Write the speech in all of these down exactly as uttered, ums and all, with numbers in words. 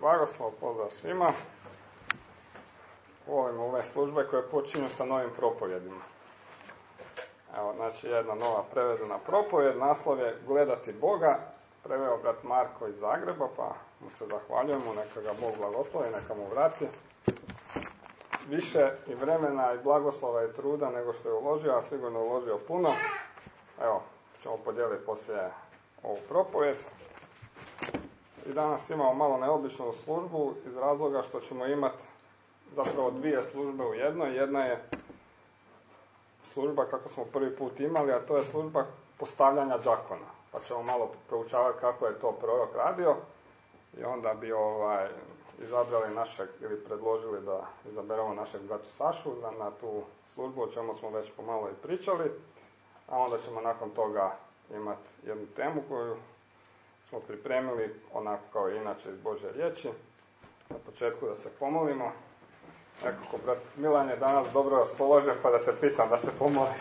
blagoslov, pozdrav svima. Volimo ove službe koje počinju sa novim propovjedima. Evo, znači jedna nova prevedena propovjed, naslov je Gledati Boga, preveo brat Marko iz Zagreba, pa mu se zahvaljujemo, neka ga Bog blagoslovi, neka mu vrati više i vremena i blagoslova i truda nego što je uložio, a sigurno uložio puno. Evo, ćemo podijeliti poslije ovu propovjed. I danas imamo malo neobičnu službu iz razloga što ćemo imati zapravo dvije službe u jednoj. Jedna je služba kako smo prvi put imali, a to je služba postavljanja đakona. Pa ćemo malo proučavati kako je to prorok radio i onda bi ovaj, izabrali našeg ili predložili da izaberemo našeg bratu Sašu na, na tu službu, o čemu smo već pomalo i pričali, a onda ćemo nakon toga imati jednu temu koju smo pripremili onako kao i inače iz Božje riječi. Na početku da se pomolimo. Nekako brat Milan je danas dobro raspoložen, pa da te pitam da se pomoliš.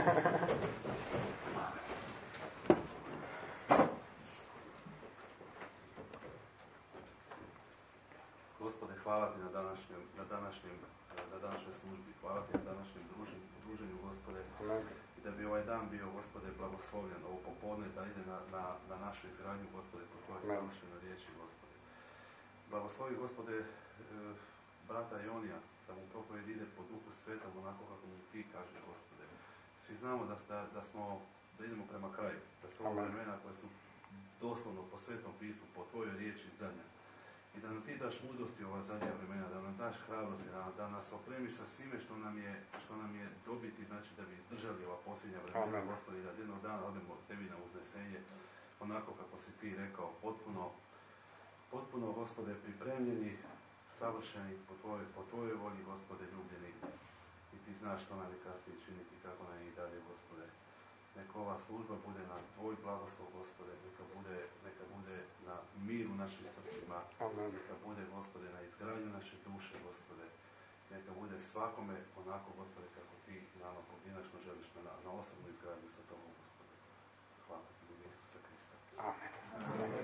Gospode, hvala ti na današnjem, na današnjem, na današnjoj službi, hvala ti na današnjem druženju, druženju Gospode. Amen. I da bi ovaj dan bio, Gospode, blagoslovljen, ovo popodne da ide na, na, na našu izgradnju, Gospode, po tvojoj savršenoj riječi, Gospode. Blagoslovi, Gospode, e, brata Jonija, da mu propovjed ide po Duhu Svetom, onako kako mu ti kaže, Gospode. Svi znamo da, da, da smo, da idemo prema kraju, da su ovo vremena koje su doslovno po Svetom pismu, po tvojoj riječi zadnja. I da nam ti daš mudrosti ova zadnja vremena, da nam daš hrabrosti, da, da nas opremiš sa svime što nam je, što nam je dobiti, znači da bi izdržali ova posljednja vremena, Gospodi, da jednog dana odemo tebi na uznesenje, onako kako si ti rekao, potpuno, potpuno, Gospode, pripremljeni, savršeni po tvojoj, po tvojoj volji, Gospode, ljubljeni. I ti znaš što nam je kasnije činiti, kako nam je i dalje, Gospode. Neka ova služba bude na tvoj blagoslov, Gospode, neka bude, neka bude na miru našim srcima, amen. Neka bude, Gospode, na izgradnju naše duše, Gospode, neka bude svakome onako, Gospode, kako ti nama pojedinačno želiš na, na osobnu izgradnju sa tobom, Gospode. Hvala ti, u ime Isusa Krista. Amen. Amen.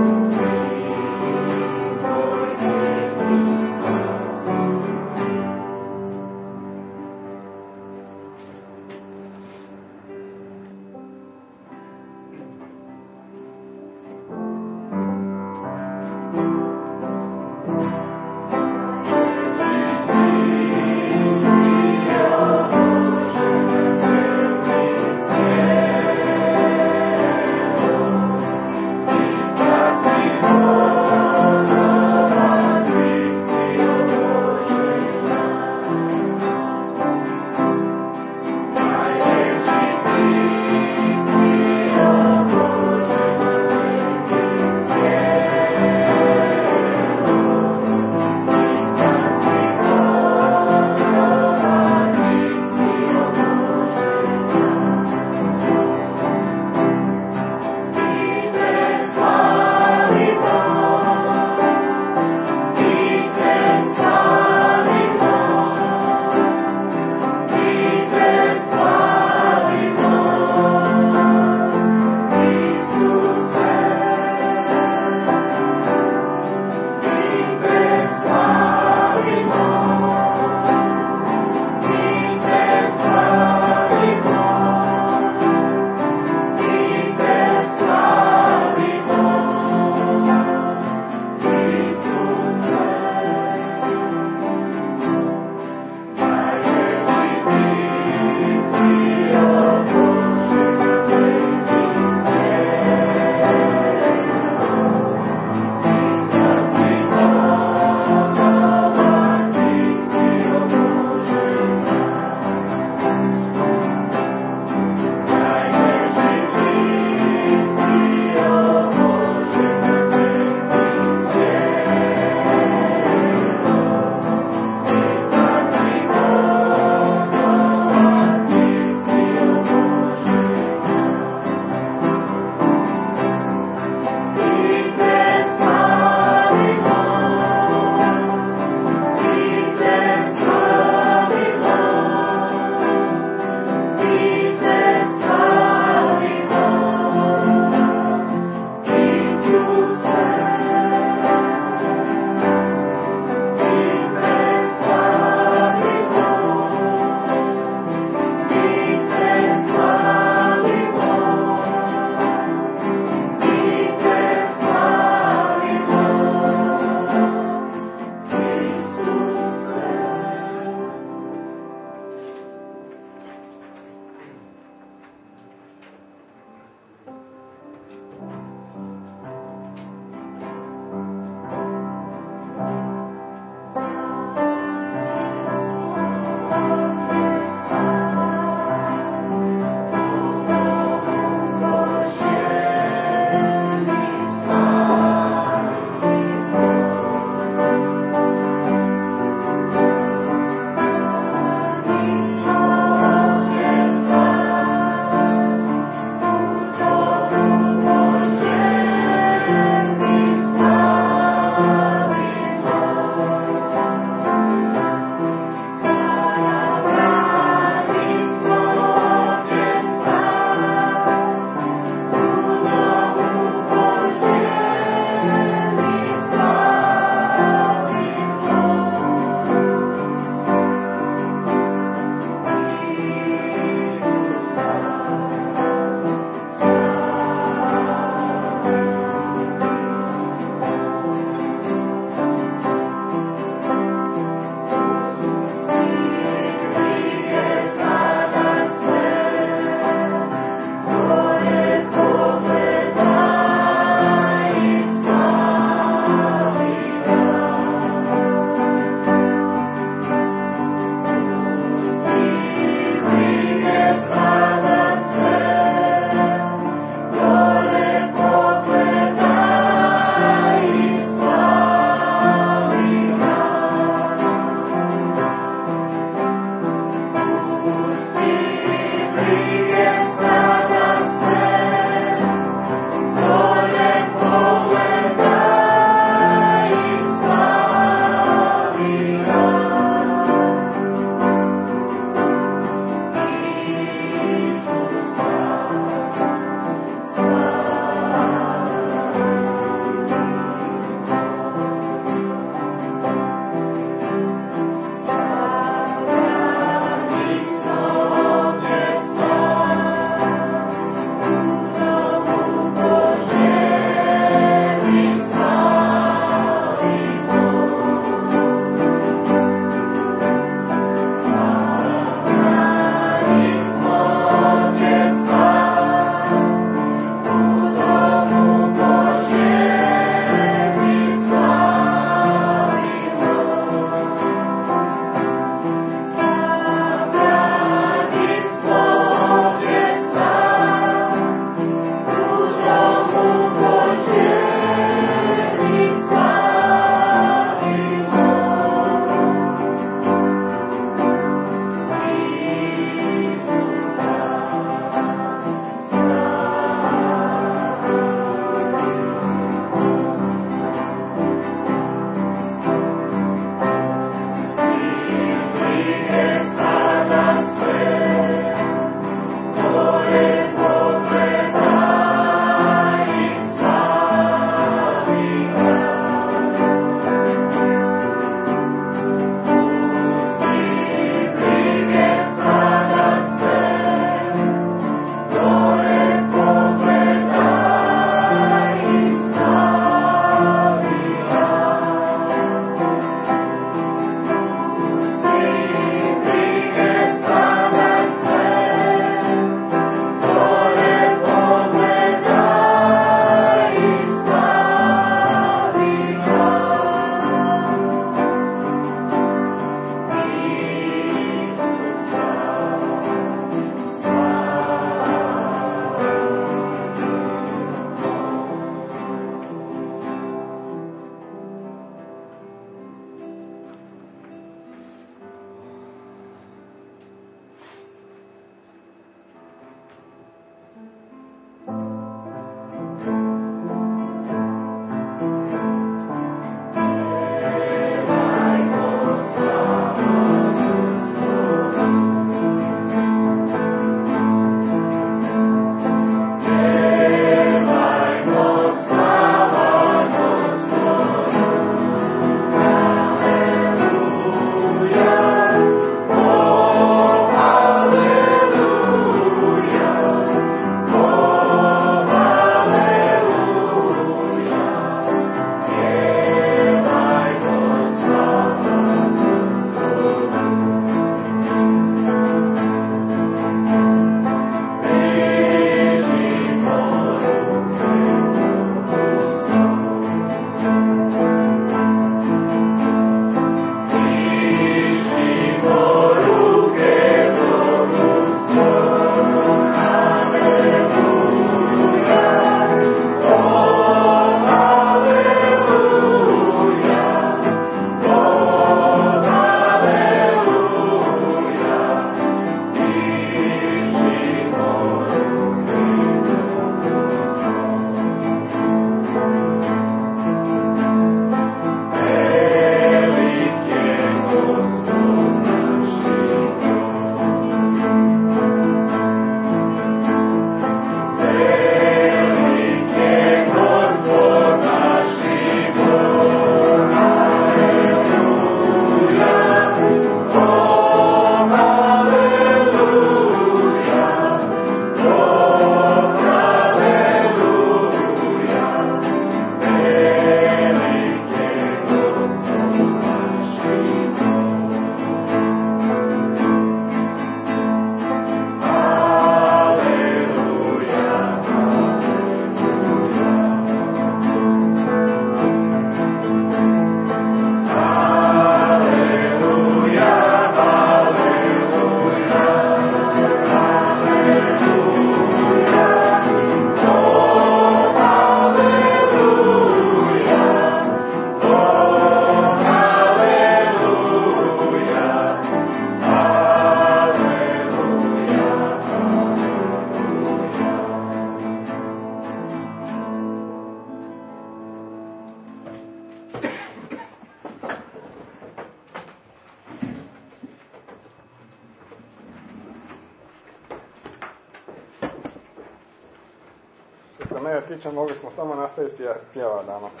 mene tiče, mogli smo samo nastaviti pjeva danas.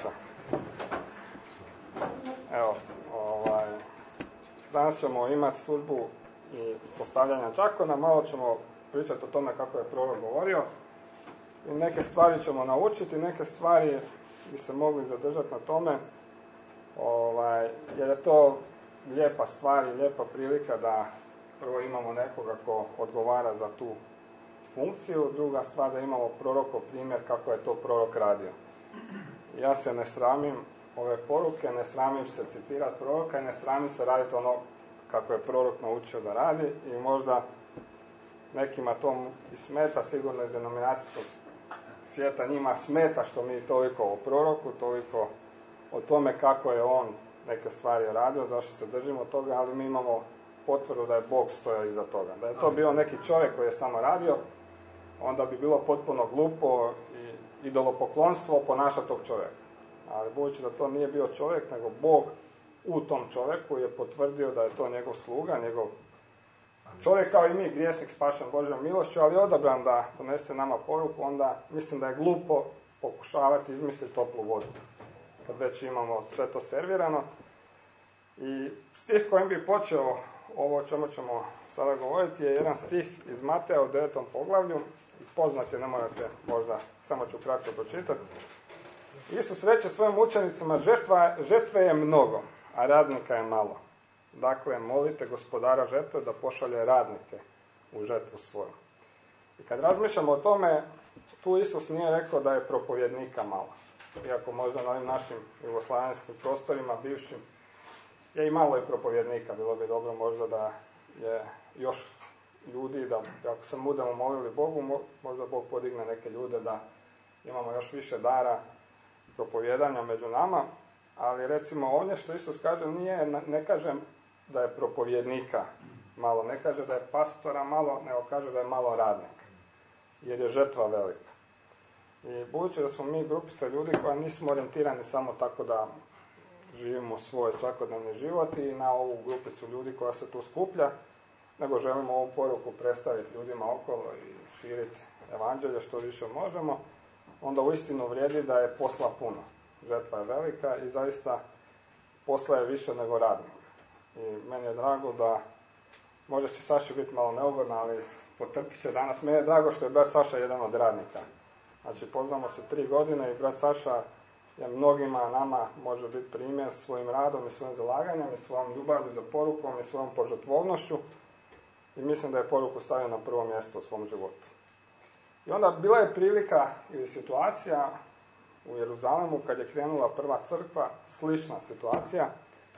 Evo, ovaj, danas ćemo imati službu i postavljanja džakona, malo ćemo pričati o tome kako je prorok govorio i neke stvari ćemo naučiti, neke stvari bi se mogli zadržati na tome, ovaj, jer je to lijepa stvar i lijepa prilika da prvo imamo nekoga ko odgovara za tu funkciju, druga stvar da imamo prorokov primjer kako je to prorok radio. Ja se ne sramim ove poruke, ne sramim se citirati proroka i ne sramim se raditi ono kako je prorok naučio da radi i možda nekima to i smeta, sigurno iz denominacijskog svijeta njima smeta što mi toliko o proroku, toliko o tome kako je on neke stvari radio, zašto se držimo toga, ali mi imamo potvrdu da je Bog stojao iza toga. Da je to bio neki čovjek koji je samo radio, onda bi bilo potpuno glupo i idolopoklonstvo ponašati tog čovjeka. Ali budući da to nije bio čovjek, nego Bog u tom čovjeku je potvrdio da je to njegov sluga, njegov čovjek kao i mi, griješnik spašen Božjom milošću, ali odabran da donese nama poruku, onda mislim da je glupo pokušavati izmisliti toplu vodu. Kad već imamo sve to servirano. I stih kojim bi počeo ovo o čemu ćemo sada govoriti je jedan stih iz Mateja u devetom poglavlju. I poznat je, ne morate možda, samo ću kratko pročitati. Isus reče svojim učenicima, žetva, žetve je mnogo, a radnika je malo. Dakle, molite gospodara žetve da pošalje radnike u žetvu svoju. I kad razmišljamo o tome, tu Isus nije rekao da je propovjednika malo. Iako možda na ovim našim jugoslavenskim prostorima, bivšim, je i malo i propovjednika. Bilo bi dobro možda da je još ljudi, da ako se budemo molili Bogu, možda Bog podigne neke ljude da imamo još više dara propovjedanja među nama. Ali recimo ovdje što Isus kaže, nije, ne kažem da je propovjednika malo, ne kaže da je pastora malo, nego kaže da je malo radnika. Jer je žetva velika. I budući da smo mi grupica ljudi koja nismo orijentirani samo tako da živimo svoj svakodnevni život i na ovu grupicu ljudi koja se tu skuplja, nego želimo ovu poruku predstaviti ljudima okolo i širiti evanđelje što više možemo, onda uistinu vrijedi da je posla puno. Žetva je velika i zaista posla je više nego radnika. I meni je drago da, možda će Saši biti malo neugodno, ali potrpit će danas. Meni je drago što je brat Saša jedan od radnika. Znači, poznamo se tri godine i brat Saša je mnogima nama može biti primjer svojim radom i svojim zalaganjem i svojom ljubavlju za porukom i svojom požrtvovnošću i mislim da je poruku stavio na prvo mjesto u svom životu. I onda bila je prilika ili situacija u Jeruzalemu kad je krenula prva crkva, slična situacija.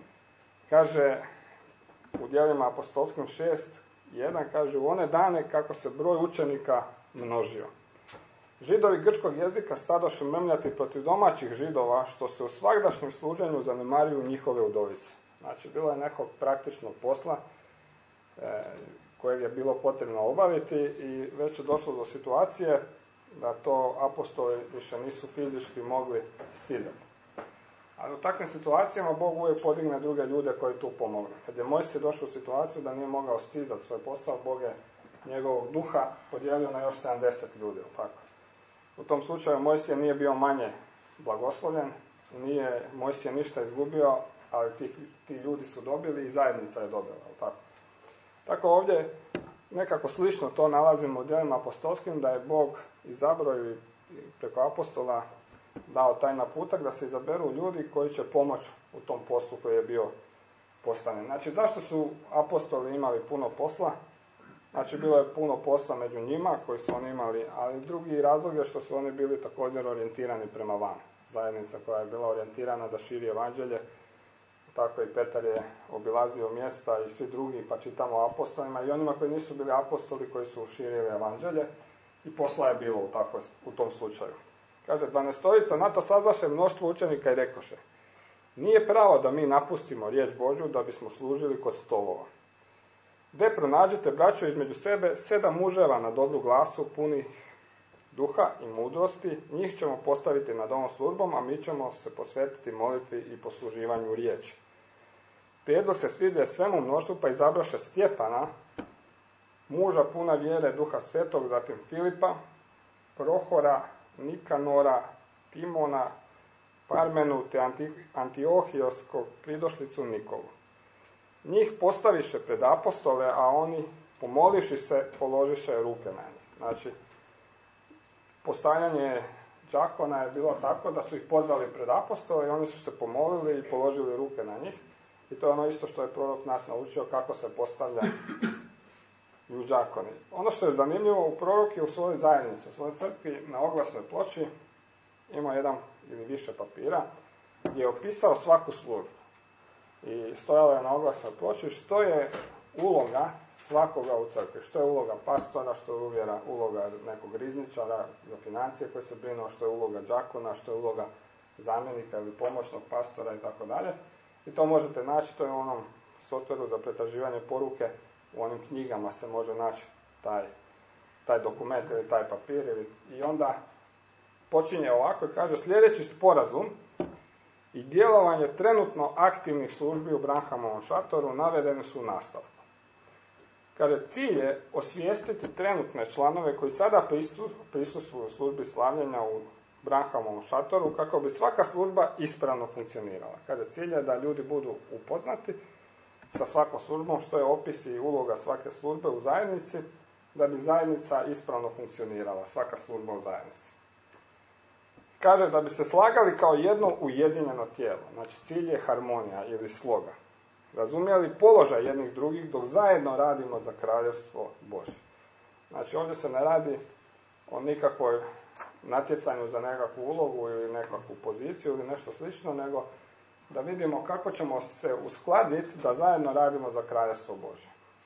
Kaže u djelima apostolskim šest jedan, kaže u one dane kako se broj učenika množio. Židovi grčkog jezika stadoše mrmljati protiv domaćih židova, što se u svagdašnjem služenju zanemaruju njihove udovice. Znači, bilo je nekog praktičnog posla e, kojeg je bilo potrebno obaviti i već je došlo do situacije da to apostoli više nisu fizički mogli stizati. Ali u takvim situacijama Bog uvijek podigne druge ljude koji tu pomogne. Kad je Mojsije došao u situaciju da nije mogao stizati svoj posao, Bog je njegovog duha podijelio na još sedamdeset ljudi. Tako. U tom slučaju Mojsije nije bio manje blagoslovljen, nije Mojsije ništa izgubio, ali ti, ti ljudi su dobili i zajednica je dobila. Tako. Tako ovdje nekako slično to nalazimo u djelima apostolskim, da je Bog izabrao i preko apostola dao taj naputak da se izaberu ljudi koji će pomoći u tom poslu koji je bio postavljen. Znači, zašto su apostoli imali puno posla? Znači, bilo je puno posla među njima koji su oni imali, ali drugi razlog je što su oni bili također orijentirani prema van. Zajednica koja je bila orijentirana da širi evanđelje, tako i Petar je obilazio mjesta i svi drugi, pa čitamo o apostolima i onima koji nisu bili apostoli koji su širili evanđelje i posla je bilo u, tako, u tom slučaju. Kaže, dvanaestorica na to sazvaše mnoštvo učenika i rekoše, nije pravo da mi napustimo riječ Božju da bismo služili kod stolova. De pronađite, braćo, između sebe sedam muževa na dobru glasu, puni duha i mudrosti, njih ćemo postaviti nad ovom službom, a mi ćemo se posvetiti molitvi i posluživanju riječi. Prijedlog se svide svemu mnoštvu, pa izabraše Stjepana, muža puna vjere duha svetog, zatim Filipa, Prohora, Nikanora, Timona, Parmenu te Anti, Antiohijskog pridošlicu Nikolu. Njih postaviše pred apostole, a oni, pomoliši se, položiše ruke na njih. Znači, postavljanje đakona je bilo tako da su ih pozvali pred apostole i oni su se pomolili i položili ruke na njih. I to je ono isto što je prorok nas naučio kako se postavlja i u đakoni. Ono što je zanimljivo, u prorok je u svojoj zajednici, u svojoj crkvi na oglasnoj ploči ima jedan ili više papira gdje je opisao svaku službu. I stojalo je na oglasnoj ploči što je uloga svakoga u crkvi. Što je uloga pastora, što je uvjera, uloga nekog rizničara za financije koji se brinuo, što je uloga đakona, što je uloga zamjenika ili pomoćnog pastora i tako dalje. I to možete naći, to je u onom softveru za pretraživanje poruke, u onim knjigama se može naći taj, taj dokument ili taj papir. Ili, I onda počinje ovako i kaže sljedeći sporazum i djelovanje trenutno aktivnih službi u Branhamovom šatoru navedeni su u nastavku. Kaže, cilj je osvijestiti trenutne članove koji sada prisustvuju u službi slavljenja u Branhamovom šatoru kako bi svaka služba ispravno funkcionirala. Kaže, cilj je da ljudi budu upoznati sa svakom službom, što je opis i uloga svake službe u zajednici, da bi zajednica ispravno funkcionirala, svaka služba u zajednici. Kaže da bi se slagali kao jedno ujedinjeno tijelo. Znači, cilj je harmonija ili sloga. Razumijeli položaj jednih drugih dok zajedno radimo za kraljevstvo Božje. Znači, ovdje se ne radi o nikakvoj natjecanju za nekakvu ulogu ili nekakvu poziciju ili nešto slično, nego da vidimo kako ćemo se uskladiti da zajedno radimo za kraljevstvo Božje.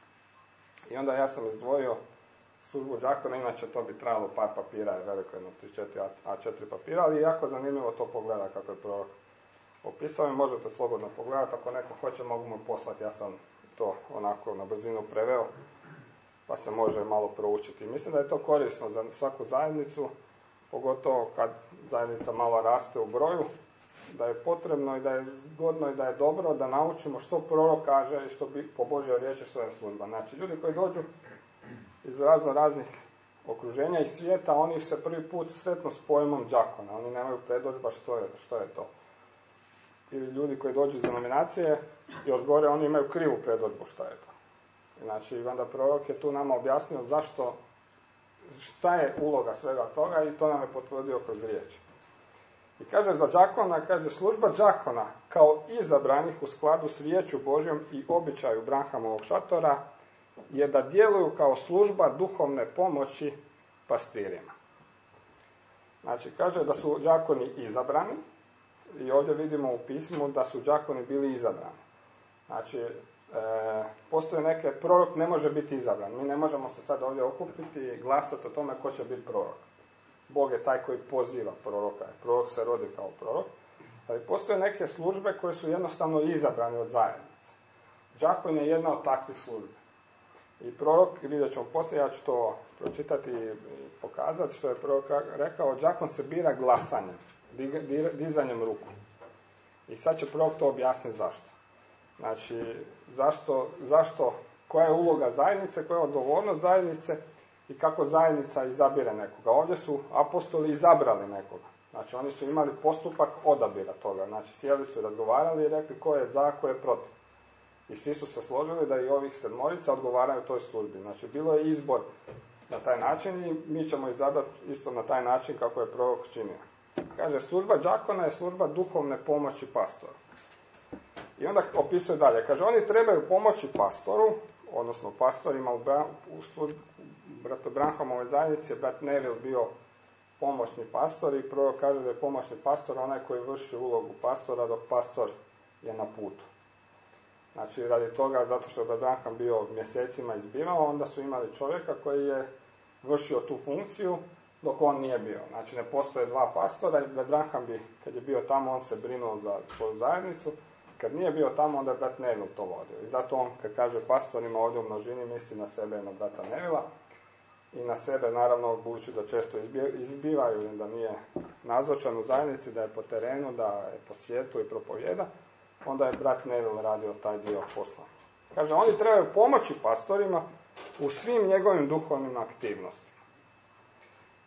I onda ja sam izdvojio službu đakona, inače to bi trebalo par papira, je veliko jedno tri četiri A četiri papira, ali jako zanimljivo to pogleda kako je prorok opisao i možete slobodno pogledati, ako neko hoće mogu mu poslati, ja sam to onako na brzinu preveo, pa se može malo proučiti. Mislim da je to korisno za svaku zajednicu, pogotovo kad zajednica malo raste u broju, da je potrebno i da je zgodno i da je dobro da naučimo što prorok kaže i što bi po Božjoj riječi što je služba. Znači, ljudi koji dođu iz razno raznih okruženja i svijeta, oni se prvi put sretnu s pojmom đakona, oni nemaju predodžba što je, što je to. Ili ljudi koji dođu iz denominacije, još gore, oni imaju krivu predodžbu što je to. Znači, onda prorok je tu nama objasnio zašto, šta je uloga svega toga i to nam je potvrdio kroz riječ. I kaže za đakona, kaže služba đakona kao izabranih u skladu s riječju Božjom i običaju Branhamovog šatora je da djeluju kao služba duhovne pomoći pastirima. Znači, kaže da su đakoni izabrani i ovdje vidimo u pismu da su đakoni bili izabrani. Znači, e, postoje neke, prorok ne može biti izabran. Mi ne možemo se sad ovdje okupiti i glasati o tome ko će biti prorok. Bog je taj koji poziva proroka. Prorok se rodi kao prorok. Ali postoje neke službe koje su jednostavno izabrane od zajednice. Đakon je jedna od takvih službi. I prorok, vidjet ćemo poslije, ja ću to pročitati i pokazati što je prorok rekao, đakon se bira glasanjem, dizanjem ruku. I sad će prorok to objasniti zašto. Znači, zašto, zašto, koja je uloga zajednice, koja je odgovornost zajednice i kako zajednica izabire nekoga. Ovdje su apostoli izabrali nekoga. Znači, oni su imali postupak odabira toga. Znači, sjeli su i razgovarali i rekli ko je za, ko je protiv. I svi su se složili da i ovih sedmorica odgovaraju toj službi. Znači, bilo je izbor na taj način i mi ćemo izabrati isto na taj način kako je prorok činio. Kaže, služba đakona je služba duhovne pomoći pastoru. I onda opisuje dalje. Kaže, oni trebaju pomoći pastoru, odnosno pastorima u, Bra, u službi, bratu Branhamovoj zajednici je brat Neville bio pomoćni pastor i prorok kaže da je pomoćni pastor onaj koji vrši ulogu pastora dok pastor je na putu. Znači, radi toga, zato što je brat Branham bio mjesecima izbivao, onda su imali čovjeka koji je vršio tu funkciju dok on nije bio. Znači, ne postoje dva pastora i brat Branham bi, kad je bio tamo, on se brinuo za svoju zajednicu. Kad nije bio tamo, onda je brat Neville to vodio. I zato on, kad kaže pastorima ovdje u množini, misli na sebe i na brata Nevila. I na sebe, naravno, budući da često izbivaju i da nije nazočan u zajednici, da je po terenu, da je po svijetu i propovjeda, onda je brat Neville radio taj dio posla. Kaže, oni trebaju pomoći pastorima u svim njegovim duhovnim aktivnostima.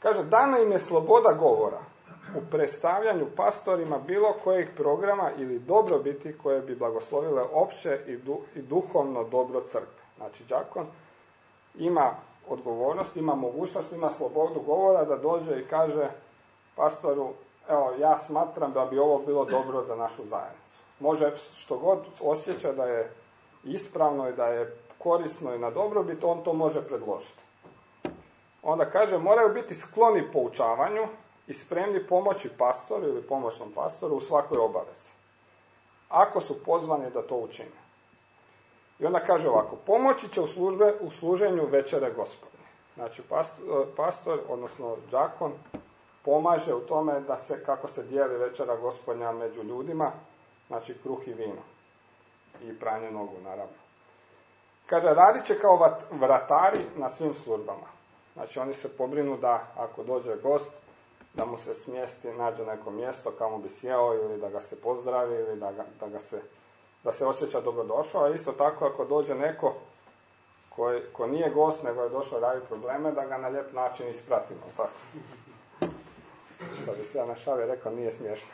Kaže, dana im je sloboda govora u predstavljanju pastorima bilo kojeg programa ili dobrobiti koje bi blagoslovile opće i, du, i duhovno dobro crkve. Znači, đakon ima odgovornost, ima mogućnost, ima slobodu govora da dođe i kaže pastoru, evo, ja smatram da bi ovo bilo dobro za našu zajednicu. Može što god osjeća da je ispravno i da je korisno i na dobrobit, on to može predložiti. Onda kaže, moraju biti skloni poučavanju i spremni pomoći pastoru ili pomoćnom pastoru u svakoj obavezi, ako su pozvani da to učine. I onda kaže ovako, pomoći će u, službe, u služenju večere Gospodnje. Znači, pastor, pastor, odnosno đakon, pomaže u tome da se, kako se dijeli večera Gospodnja među ljudima, znači kruh i vino. I pranje nogu, naravno. Kaže, radit će kao vratari na svim službama. Znači, oni se pobrinu da, ako dođe gost, da mu se smjesti, nađe neko mjesto kamo bi sjeo, ili da ga se pozdravi, ili da, ga, da, ga se, da se osjeća dobrodošao. A isto tako, ako dođe neko koji, ko nije gost, nego je došao raditi probleme, da ga na lijep način ispratimo. Tako. Sad bi se ja na šali rekao, nije smiješno.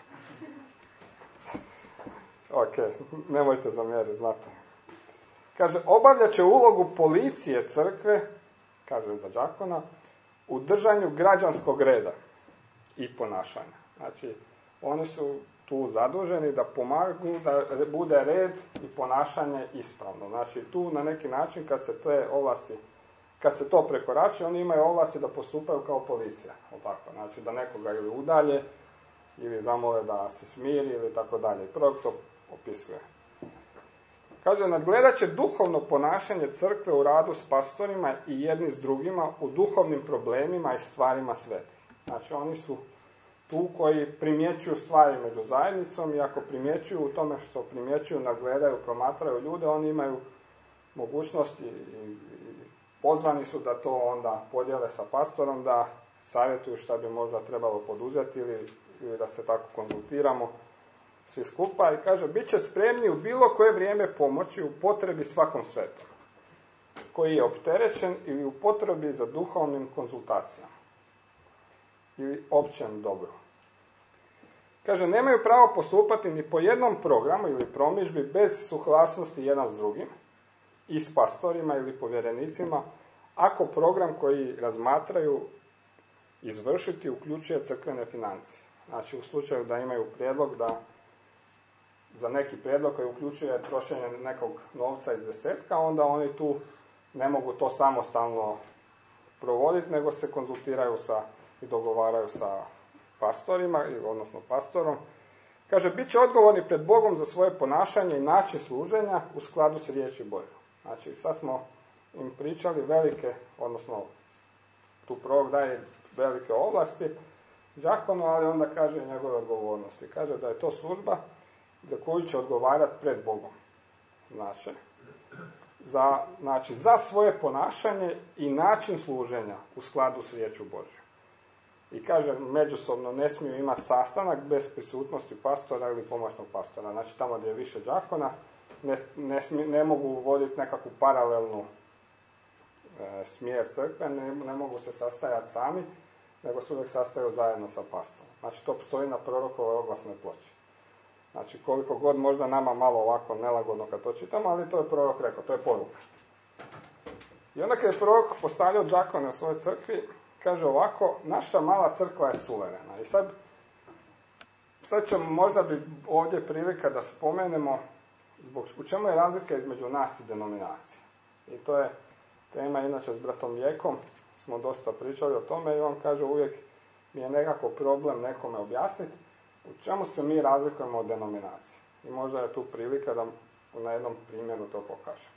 Ok, nemojte zamjeriti, znate. Kaže, obavljat će ulogu policije crkve, kaže za đakona, u držanju građanskog reda i ponašanja. Znači, oni su tu zaduženi da pomagu da bude red i ponašanje ispravno. Znači, tu na neki način kad se te ovlasti, kad se to prekorači, oni imaju ovlasti da postupaju kao policija. Tako? Znači, da nekoga ili udalje, ili zamole da se smiri, ili tako dalje. Prvo to opisuje. Kaže, nadgledat će duhovno ponašanje crkve u radu s pastorima i jedni s drugima u duhovnim problemima i stvarima svetih. Znači, oni su tu koji primjećuju stvari među zajednicom i ako primjećuju u tome što primjećuju, nadgledaju, promatraju ljude, oni imaju mogućnost i, i, i pozvani su da to onda podijele sa pastorom, da savjetuju šta bi možda trebalo poduzeti ili, ili da se tako konzultiramo svi skupa. I kaže, bit će spremni u bilo koje vrijeme pomoći u potrebi svakom svetom, koji je opterećen ili u potrebi za duhovnim konzultacijama ili općem dobru. Kaže, nemaju pravo postupati ni po jednom programu ili promidžbi bez suglasnosti jedan s drugim i s pastorima ili povjerenicima, ako program koji razmatraju izvršiti uključuje crkvene financije. Znači, u slučaju da imaju prijedlog da za neki prijedlog koji uključuje trošenje nekog novca iz desetka, onda oni tu ne mogu to samostalno provoditi, nego se konzultiraju sa i dogovaraju sa pastorima, odnosno pastorom. Kaže, bit će odgovorni pred Bogom za svoje ponašanje i način služenja u skladu s riječi Božjom. Znači, sad smo im pričali velike, odnosno tu prorok daje velike ovlasti đakonu, ali onda kaže njegove odgovornosti. Kaže da je to služba za koju će odgovarati pred Bogom. Znači, za, znači, za svoje ponašanje i način služenja u skladu s riječju Božjom. I kaže, međusobno ne smiju imati sastanak bez prisutnosti pastora ili pomoćnog pastora. Znači, tamo gdje je više đakona, ne, ne, smije, ne mogu voditi nekakvu paralelnu e, smjer crkve, ne, ne mogu se sastajati sami, nego se uvijek sastaju zajedno sa pastorom. Znači, to stoji na prorokovoj oglasnoj ploči. Znači, koliko god možda nama malo ovako nelagodno kad to čitamo, ali to je prorok rekao, to je poruka. I onda kad je prorok postavljao đakone u svojoj crkvi, kaže ovako, naša mala crkva je suverena. I sad, sad ćemo možda bi ovdje prilika da spomenemo zbog, u čemu je razlika između nas i denominacije. I to je tema, inače s bratom Jekom smo dosta pričali o tome i on kaže uvijek mi je nekako problem nekome objasniti u čemu se mi razlikujemo od denominacije. I možda je tu prilika da na jednom primjeru to pokažem.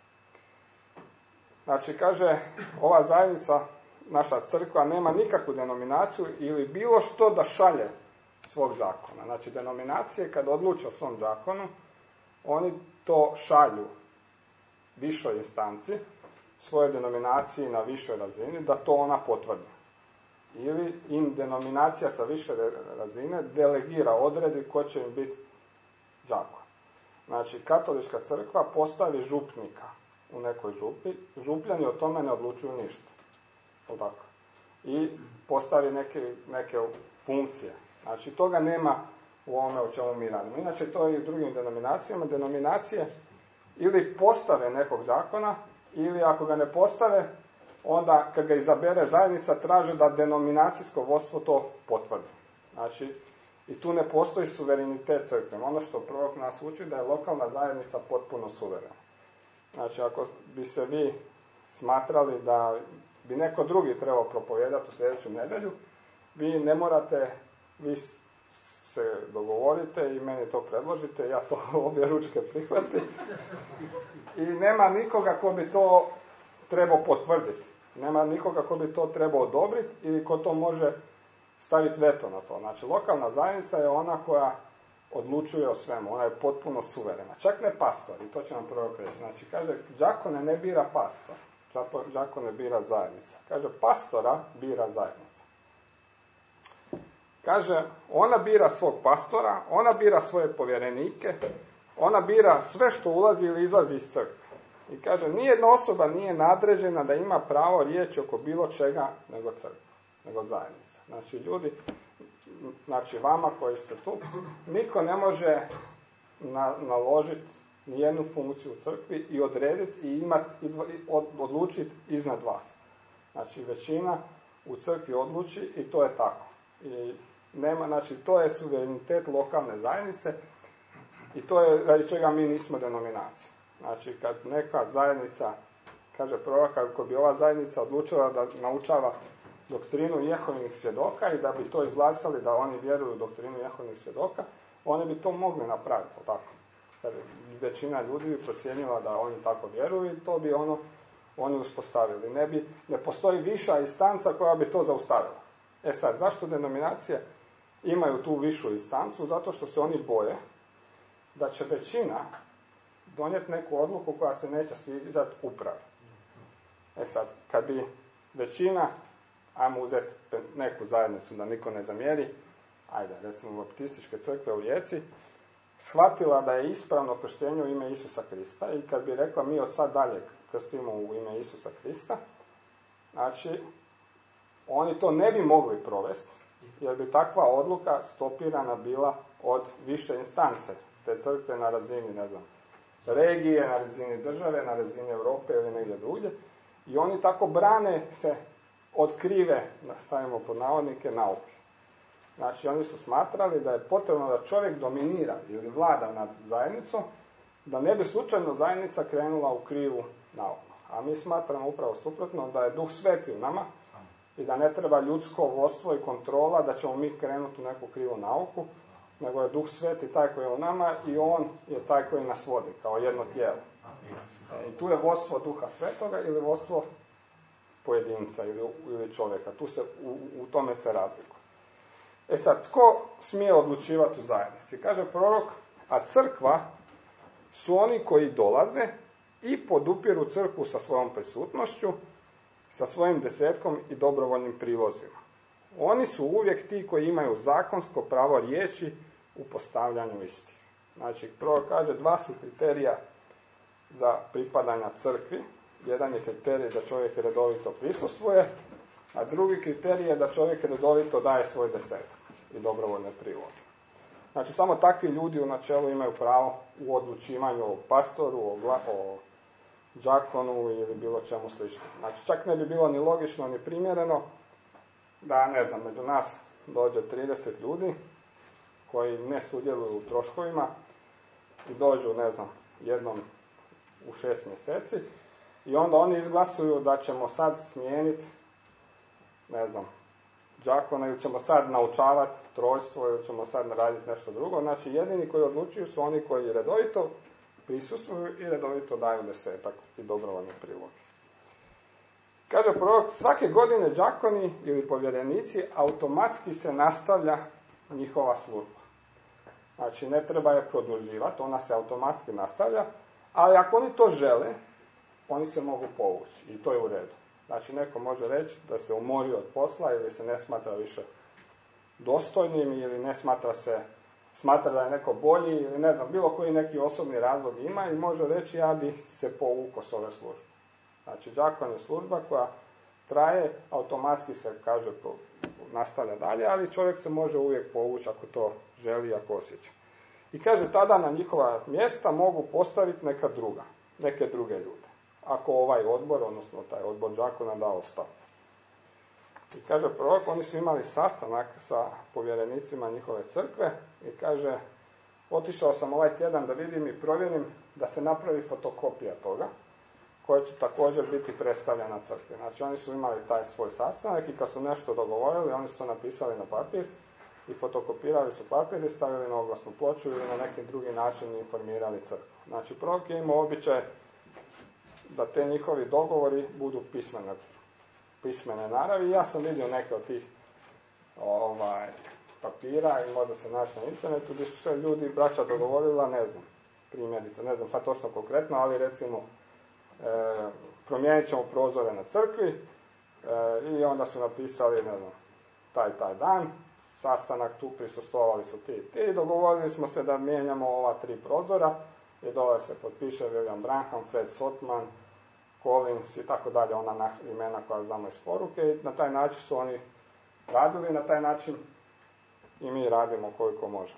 Znači, kaže, ova zajednica, naša crkva, nema nikakvu denominaciju ili bilo što da šalje svog đakona. Znači, denominacije kad odluče o svom đakonu, oni to šalju višoj instanci, svoje denominaciji na višoj razini, da to ona potvrdi. Ili im denominacija sa više razine delegira, odredi ko će im biti đakon. Znači, katolička crkva postavi župnika u nekoj župi, župljani o tome ne odlučuju ništa. Tako. i postavi neke, neke funkcije. Znači, toga nema u ovome o čemu mi radimo. Inače, to je i u drugim denominacijama. Denominacije ili postave nekog zakona, ili ako ga ne postave, onda kad ga izabere zajednica, traže da denominacijsko vodstvo to potvrdi. Znači, i tu ne postoji suverenitet crkve. Ono što prorok nas uči da je lokalna zajednica potpuno suverena. Znači, ako bi se vi smatrali da bi neko drugi trebao propovijedati u sljedeću nedjelju, vi ne morate, vi se dogovorite i meni to predložite, ja to obje ručke prihvatim. I nema nikoga ko bi to trebao potvrditi. Nema nikoga ko bi to trebao odobriti ili ko to može staviti veto na to. Znači, lokalna zajednica je ona koja odlučuje o svemu. Ona je potpuno suverena. Čak ne pastor, i to će nam prorok reći. Znači, kaže, đakone ne bira pastor. Đakone bira zajednica. Kaže, pastora bira zajednica. Kaže, ona bira svog pastora, ona bira svoje povjerenike, ona bira sve što ulazi ili izlazi iz crkve. I kaže, nijedna osoba nije nadređena da ima pravo riječi oko bilo čega nego crkva, nego zajednica. Znači, ljudi, znači vama koji ste tu, niko ne može na, naložiti nijednu funkciju u crkvi i odrediti i imati, i od, odlučiti iznad vas. Znači, većina u crkvi odluči i to je tako. I nema, znači, to je suverenitet lokalne zajednice i to je radi čega mi nismo denominacija. Znači, kad neka zajednica, kaže prorok, ako bi ova zajednica odlučila da naučava doktrinu Jehovinih svjedoka i da bi to izglasali da oni vjeruju u doktrinu Jehovinih svjedoka, oni bi to mogli napraviti, tako. Kad većina ljudi bi procijenila da oni tako vjeruju i to bi ono, oni uspostavili. Ne bi, ne postoji viša instanca koja bi to zaustavila. E sad, zašto denominacije imaju tu višu instancu? Zato što se oni boje da će većina donijeti neku odluku koja se neće sviđati upravi. E sad, kad bi većina, ajmo uzeti neku zajednicu da niko ne zamjeri, ajde, recimo baptističke crkve u Rijeci, shvatila da je ispravno krštenje u ime Isusa Krista i kad bi rekla mi od sad dalje krstimo u ime Isusa Krista, znači, oni to ne bi mogli provesti, jer bi takva odluka stopirana bila od više instance, te crkve na razini, ne znam, regije, na razini države, na razini Europe ili negdje drugdje. I oni tako brane se od krive, stavimo pod navodnike, nauke. Znači, oni su smatrali da je potrebno da čovjek dominira ili vlada nad zajednicom, da ne bi slučajno zajednica krenula u krivu nauku. A mi smatramo upravo suprotno da je Duh Sveti u nama i da ne treba ljudsko vodstvo i kontrola da ćemo mi krenuti u neku krivu nauku, nego je Duh Sveti taj koji je u nama i on je taj koji nas vodi kao jedno tijelo. E, I tu je vodstvo Duha Svetoga ili vodstvo pojedinca ili, ili čovjeka. Tu se, u, u tome se razlikuje. E sad, tko smije odlučivati u zajednici? Kaže prorok, a crkva su oni koji dolaze i podupiru crkvu sa svojom prisutnošću, sa svojim desetkom i dobrovoljnim prilozima. Oni su uvijek ti koji imaju zakonsko pravo riječi u postavljanju istih. Znači, prvo kaže, dva su kriterija za pripadanja crkvi. Jedan je kriterij da čovjek redovito prisustvuje, a drugi kriterij je da čovjek redovito daje svoj desetak i dobrovoljne priloge. Znači, samo takvi ljudi u načelu imaju pravo u odlučivanju o pastoru, o, gla, o đakonu ili bilo čemu slično. Znači, čak ne bi bilo ni logično, ni primjereno da, ne znam, među nas dođe trideset ljudi koji ne sudjeluju u troškovima i dođu, ne znam, jednom u šest mjeseci i onda oni izglasuju da ćemo sad smijeniti, ne znam, đakona ili ćemo sad naučavati trojstvo ili ćemo sad raditi nešto drugo. Znači, jedini koji odlučuju su oni koji redovito prisustvuju i redovito daju desetak i dobrovoljne priloge. Kaže prorok, svake godine đakoni ili povjerenici automatski se nastavlja njihova služba. Znači, ne treba je produživati, ona se automatski nastavlja, ali ako oni to žele, oni se mogu povući i to je u redu. Znači, neko može reći da se umorio od posla ili se ne smatra više dostojnim ili ne smatra se, smatra da je neko bolji ili ne znam, bilo koji neki osobni razlog ima i može reći ja bih se povukao s ove službe. Znači, đakon je služba koja traje, automatski se, kaže, nastavlja dalje, ali čovjek se može uvijek povući ako to želi, ako osjeća. I kaže, tada na njihova mjesta mogu postaviti neka druga, neke druge ljude. Ako ovaj odbor, odnosno taj odbor đakona da ostavku. I kaže prorok, oni su imali sastanak sa povjerenicima njihove crkve i kaže, otišao sam ovaj tjedan da vidim i provjerim da se napravi fotokopija toga, koja će također biti predstavljena crkvi. Znači oni su imali taj svoj sastanak i kad su nešto dogovorili, oni su to napisali na papir i fotokopirali su papir i stavili na oglasnu ploču ili na neki drugi način informirali crkvu. Znači prorok je imao običaj da te njihovi dogovori budu pismene, pismene naravi. Ja sam vidio neke od tih ovaj, papira i možda se naći na internetu gdje su se ljudi, braća dogovorila, ne znam, primjerice, ne znam sad točno konkretno, ali recimo e, promijenit ćemo prozore na crkvi e, i onda su napisali, ne znam, taj, taj dan, sastanak tu prisustvovali su ti i ti, dogovorili smo se da mijenjamo ova tri prozora i dole se potpiše William Branham, Fred Sotman, Collins i tako dalje, ona imena koja znamo iz poruke i na taj način su oni radili, na taj način i mi radimo koliko možemo.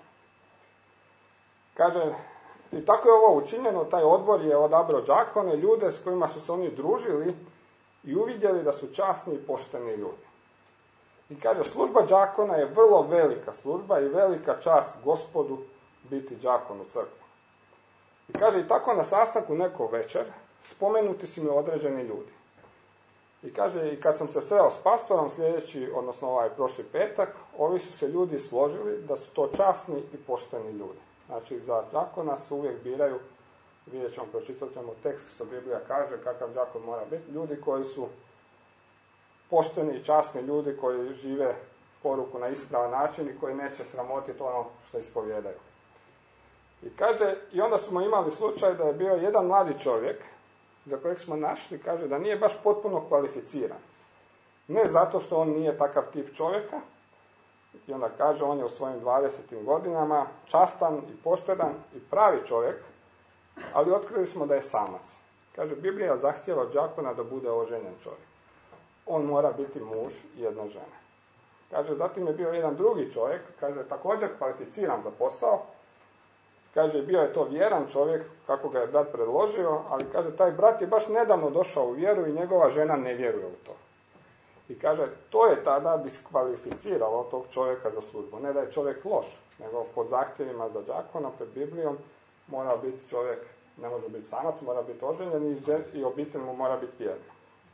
Kaže, i tako je ovo učinjeno, taj odbor je odabrao đakone, ljude s kojima su se oni družili i uvidjeli da su časni i pošteni ljudi. I kaže, služba đakona je vrlo velika služba i velika čast Gospodu biti đakon u crkvi. I kaže, i tako na sastanku neko večer spomenuti su mi određeni ljudi. I kaže, i kad sam se sreo s pastorom sljedeći, odnosno ovaj prošli petak, ovi su se ljudi složili da su to časni i pošteni ljudi. Znači, za đakona se uvijek biraju, vidjet ćemo, pročitat ćemo tekst što Biblija kaže kakav đakon mora biti, ljudi koji su pošteni i časni ljudi koji žive poruku na ispravan način i koji neće sramotiti ono što ispovjedaju. I kaže, i onda smo imali slučaj da je bio jedan mladi čovjek za kojeg smo našli, kaže da nije baš potpuno kvalificiran. Ne zato što on nije takav tip čovjeka, i onda kaže on je u svojim dvadesetim godinama častan i poštedan i pravi čovjek, ali otkrili smo da je samac. Kaže, Biblija zahtjeva od đakona da bude oženjen čovjek. On mora biti muž jedne žene. Kaže, zatim je bio jedan drugi čovjek, kaže, također kvalificiran za posao. Kaže, bio je to vjeran čovjek, kako ga je brat predložio, ali kaže, taj brat je baš nedavno došao u vjeru i njegova žena ne vjeruje u to. I kaže, to je tada diskvalificiralo tog čovjeka za službu. Ne da je čovjek loš, nego pod zahtjevima za đakona, pred Biblijom, mora biti čovjek, ne može biti samac, mora biti oženjen i, i obitelj mu mora biti vjerna.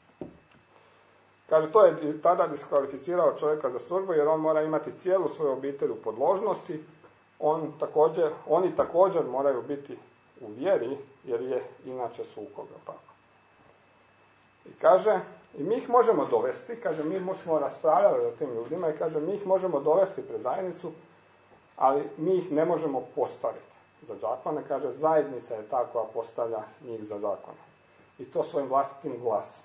Kaže, to je tada diskvalificirao čovjeka za službu, jer on mora imati cijelu svoju obitelj u podložnosti. On također, oni također moraju biti u vjeri, jer je inače sukob. Tako. I kaže, i mi ih možemo dovesti, kaže, mi smo raspravljali o tim ljudima i kaže, mi ih možemo dovesti pred zajednicu, ali mi ih ne možemo postaviti za đakone. Kaže, zajednica je ta koja postavlja njih za đakone. I to svojim vlastitim glasom.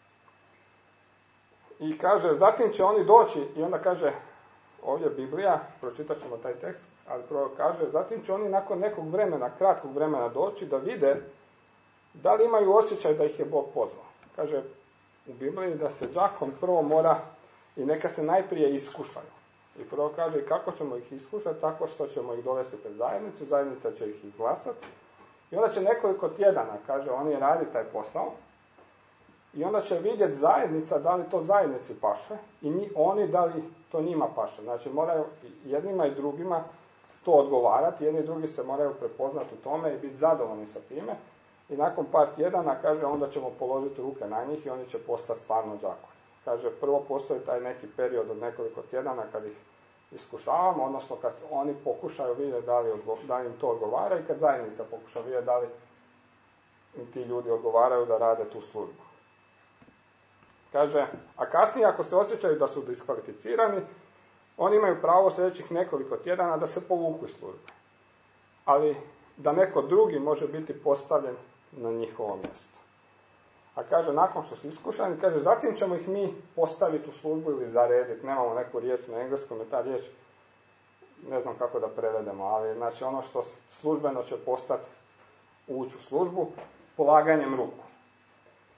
I kaže, zatim će oni doći, i onda kaže, ovdje Biblija, pročitat ćemo taj tekst, ali prvo kaže, zatim će oni nakon nekog vremena, kratkog vremena doći da vide da li imaju osjećaj da ih je Bog pozvao. Kaže u Bibliji da se đakon prvo mora i neka se najprije iskušaju. I prvo kaže, kako ćemo ih iskušati? Tako što ćemo ih dovesti pred zajednicu, zajednica će ih izglasati. I onda će nekoliko tjedana, kaže, oni radi taj posao. I onda će vidjeti zajednica da li to zajednici paše i ni, oni da li to njima paše. Znači moraju jednima i drugima to odgovarati, jedni i drugi se moraju prepoznati u tome i biti zadovoljni sa time. I nakon par tjedana, kaže, onda ćemo položiti ruke na njih i oni će postati stvarno đakoni. Kaže, prvo postoji taj neki period od nekoliko tjedana kad ih iskušavamo, odnosno kad oni pokušaju vidjeti da li, da im to odgovara i kad zajednica pokuša vidjeti da li im ti ljudi odgovaraju da rade tu službu. Kaže, a kasnije ako se osjećaju da su diskvalificirani, oni imaju pravo sljedećih nekoliko tjedana da se povuku iz službe. Ali da neko drugi može biti postavljen na njihovo mjesto. A kaže, nakon što su iskušani, kaže, zatim ćemo ih mi postaviti u službu ili zarediti. Nemamo neku riječ na engleskom, je ta riječ, ne znam kako da prevedemo, ali znači ono što službeno će postati ući u službu, polaganjem ruku.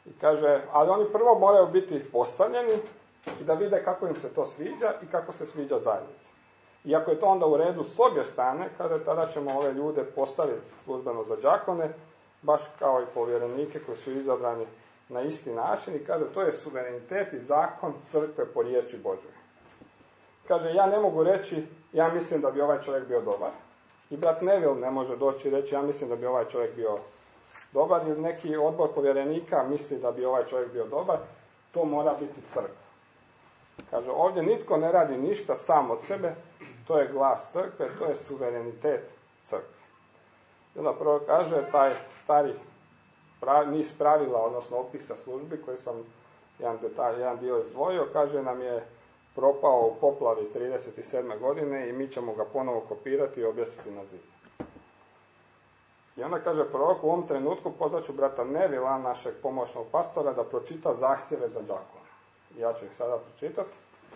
I kaže, ali oni prvo moraju biti postavljeni i da vide kako im se to sviđa i kako se sviđa zajednici. I ako je to onda u redu s obje strane, kaže, tada ćemo ove ljude postaviti službeno za đakone, baš kao i povjerenike koji su izabrani na isti način. I kaže, to je suverenitet i zakon crkve po riječi Božoj. Kaže, ja ne mogu reći, ja mislim da bi ovaj čovjek bio dobar. I brat Neville ne može doći i reći, ja mislim da bi ovaj čovjek bio dobar. Ili neki odbor povjerenika misli da bi ovaj čovjek bio dobar. To mora biti crkva. Kaže, ovdje nitko ne radi ništa sam od sebe. To je glas crkve, to je suverenitet crkve. I onda prvo kaže, taj stari prav, niz pravila, odnosno opisa službi, koji sam jedan, detalj, jedan dio izdvojio, kaže, nam je propao u poplavi trideset sedme godine i mi ćemo ga ponovo kopirati i objesiti na zid. I onda kaže prorok, u ovom trenutku pozvaću brata Nevila, našeg pomoćnog pastora, da pročita zahtjeve za đakona. Ja ću ih sada pročitati.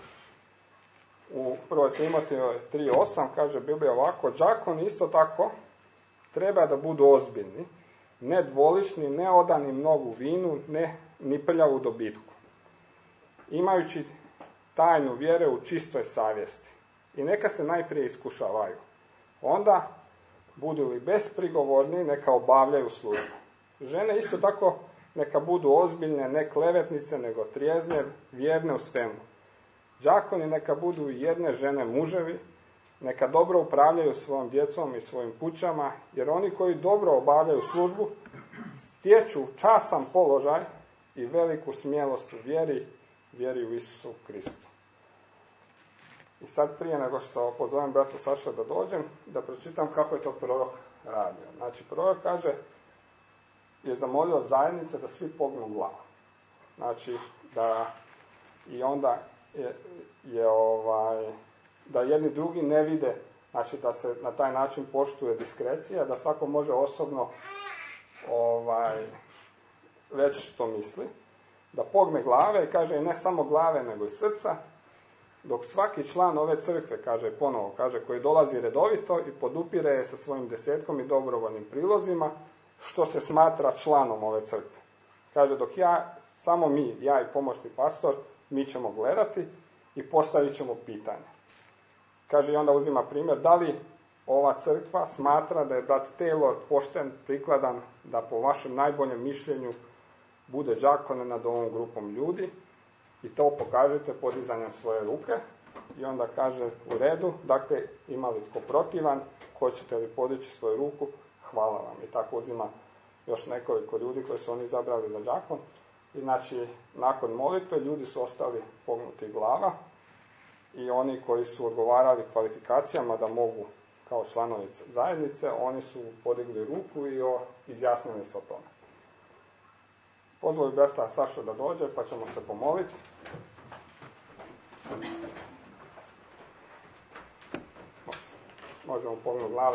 U prvoj Timotejevoj tri osam kaže Biblija ovako, đakoni isto tako treba da budu ozbiljni, ne dvolični, ne odani mnogu vinu, ne ni prljavu dobitku. Imajući tajnu vjere u čistoj savjesti. I neka se najprije iskušavaju. Onda, budu li besprigovorni, neka obavljaju službu. Žene isto tako neka budu ozbiljne, ne klevetnice, nego trijezne, vjerne u svemu. Đakoni neka budu jedne žene muževi, neka dobro upravljaju svojom djecom i svojim kućama, jer oni koji dobro obavljaju službu, stječu časan položaj i veliku smjelost u vjeri, vjeri u Isusu Kristu. I sad prije nego što pozovem brata Saša da dođem, da pročitam kako je to prorok radio. Znači, prorok kaže, je zamolio zajednice da svi pognu glavu. Znači, da i onda je, je ovaj, da jedni drugi ne vide, znači da se na taj način poštuje diskrecija, da svako može osobno ovaj, reći što misli, da pogne glave i kaže ne samo glave nego i srca, dok svaki član ove crkve, kaže ponovo, kaže koji dolazi redovito i podupire je sa svojim desetkom i dobrovoljnim prilozima, što se smatra članom ove crkve. Kaže dok ja, samo mi, ja i pomoćni pastor, mi ćemo gledati i postavit ćemo pitanje. Kaže i onda uzima primjer, da li ova crkva smatra da je brat Taylor pošten, prikladan, da po vašem najboljem mišljenju bude đakon nad ovom grupom ljudi i to pokažete podizanjem svoje ruke i onda kaže u redu, dakle ima li tko protivan, hoćete li podići svoju ruku, hvala vam. I tako uzima još nekoliko ljudi koji su oni izabrali za đakon. I znači nakon molitve ljudi su ostali pognuti glava i oni koji su odgovarali kvalifikacijama da mogu kao članovi zajednice, oni su podigli ruku i o, izjasnili se o tome. Pozvali brata Sašu da dođe, pa ćemo se pomoliti. Možemo pognuti glave.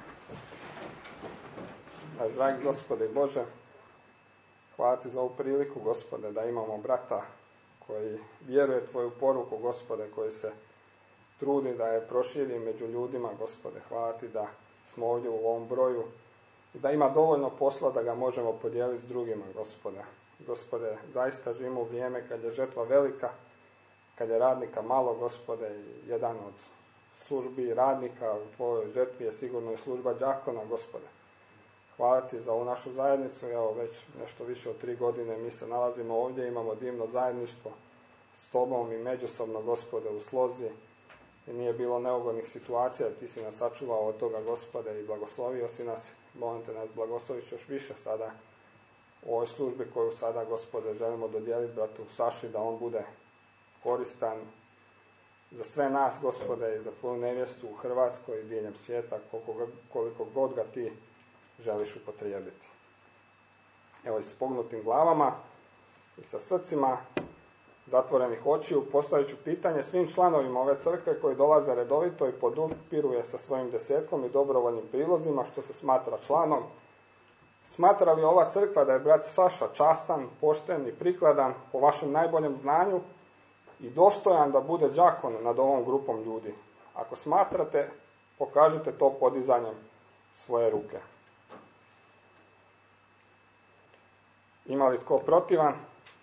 Dragi Gospode Bože, hvala ti za ovu priliku, Gospode, da imamo brata koji vjeruje tvoju poruku, Gospode, koji se trudi da je proširi među ljudima, Gospode. Hvala ti da smo ovdje u ovom broju i da ima dovoljno posla da ga možemo podijeliti s drugima, Gospode. Gospode, zaista živimo u vrijeme kad je žetva velika, kad je radnika malo, Gospode, i jedan od službi radnika u tvojoj žetvi je sigurno i služba đakona, Gospode. Hvala ti za ovu našu zajednicu, evo već nešto više od tri godine mi se nalazimo ovdje, imamo divno zajedništvo s tobom i međusobno, Gospode, u slozi. I nije bilo neugodnih situacija, ti si nas sačuvao od toga, Gospode, i blagoslovio si nas. Molim te, nas blagosloviš još više sada u ovoj službi koju sada, Gospode, želimo dodijeliti bratu Saši, da on bude koristan za sve nas, Gospode, i za tvoju nevjestu u Hrvatskoj i diljem svijeta, koliko, koliko god ga ti želiš upotrijebiti. Evo i s pognutim glavama i sa srcima zatvorenih očiju postavit ću pitanje svim članovima ove crkve koji dolaze redovito i podupiru je sa svojim desetkom i dobrovoljnim prilozima što se smatra članom. Smatra li ova crkva da je brat Saša častan, pošten i prikladan po vašem najboljem znanju i dostojan da bude đakon nad ovom grupom ljudi? Ako smatrate, pokažite to podizanjem svoje ruke. Ima li tko protivan?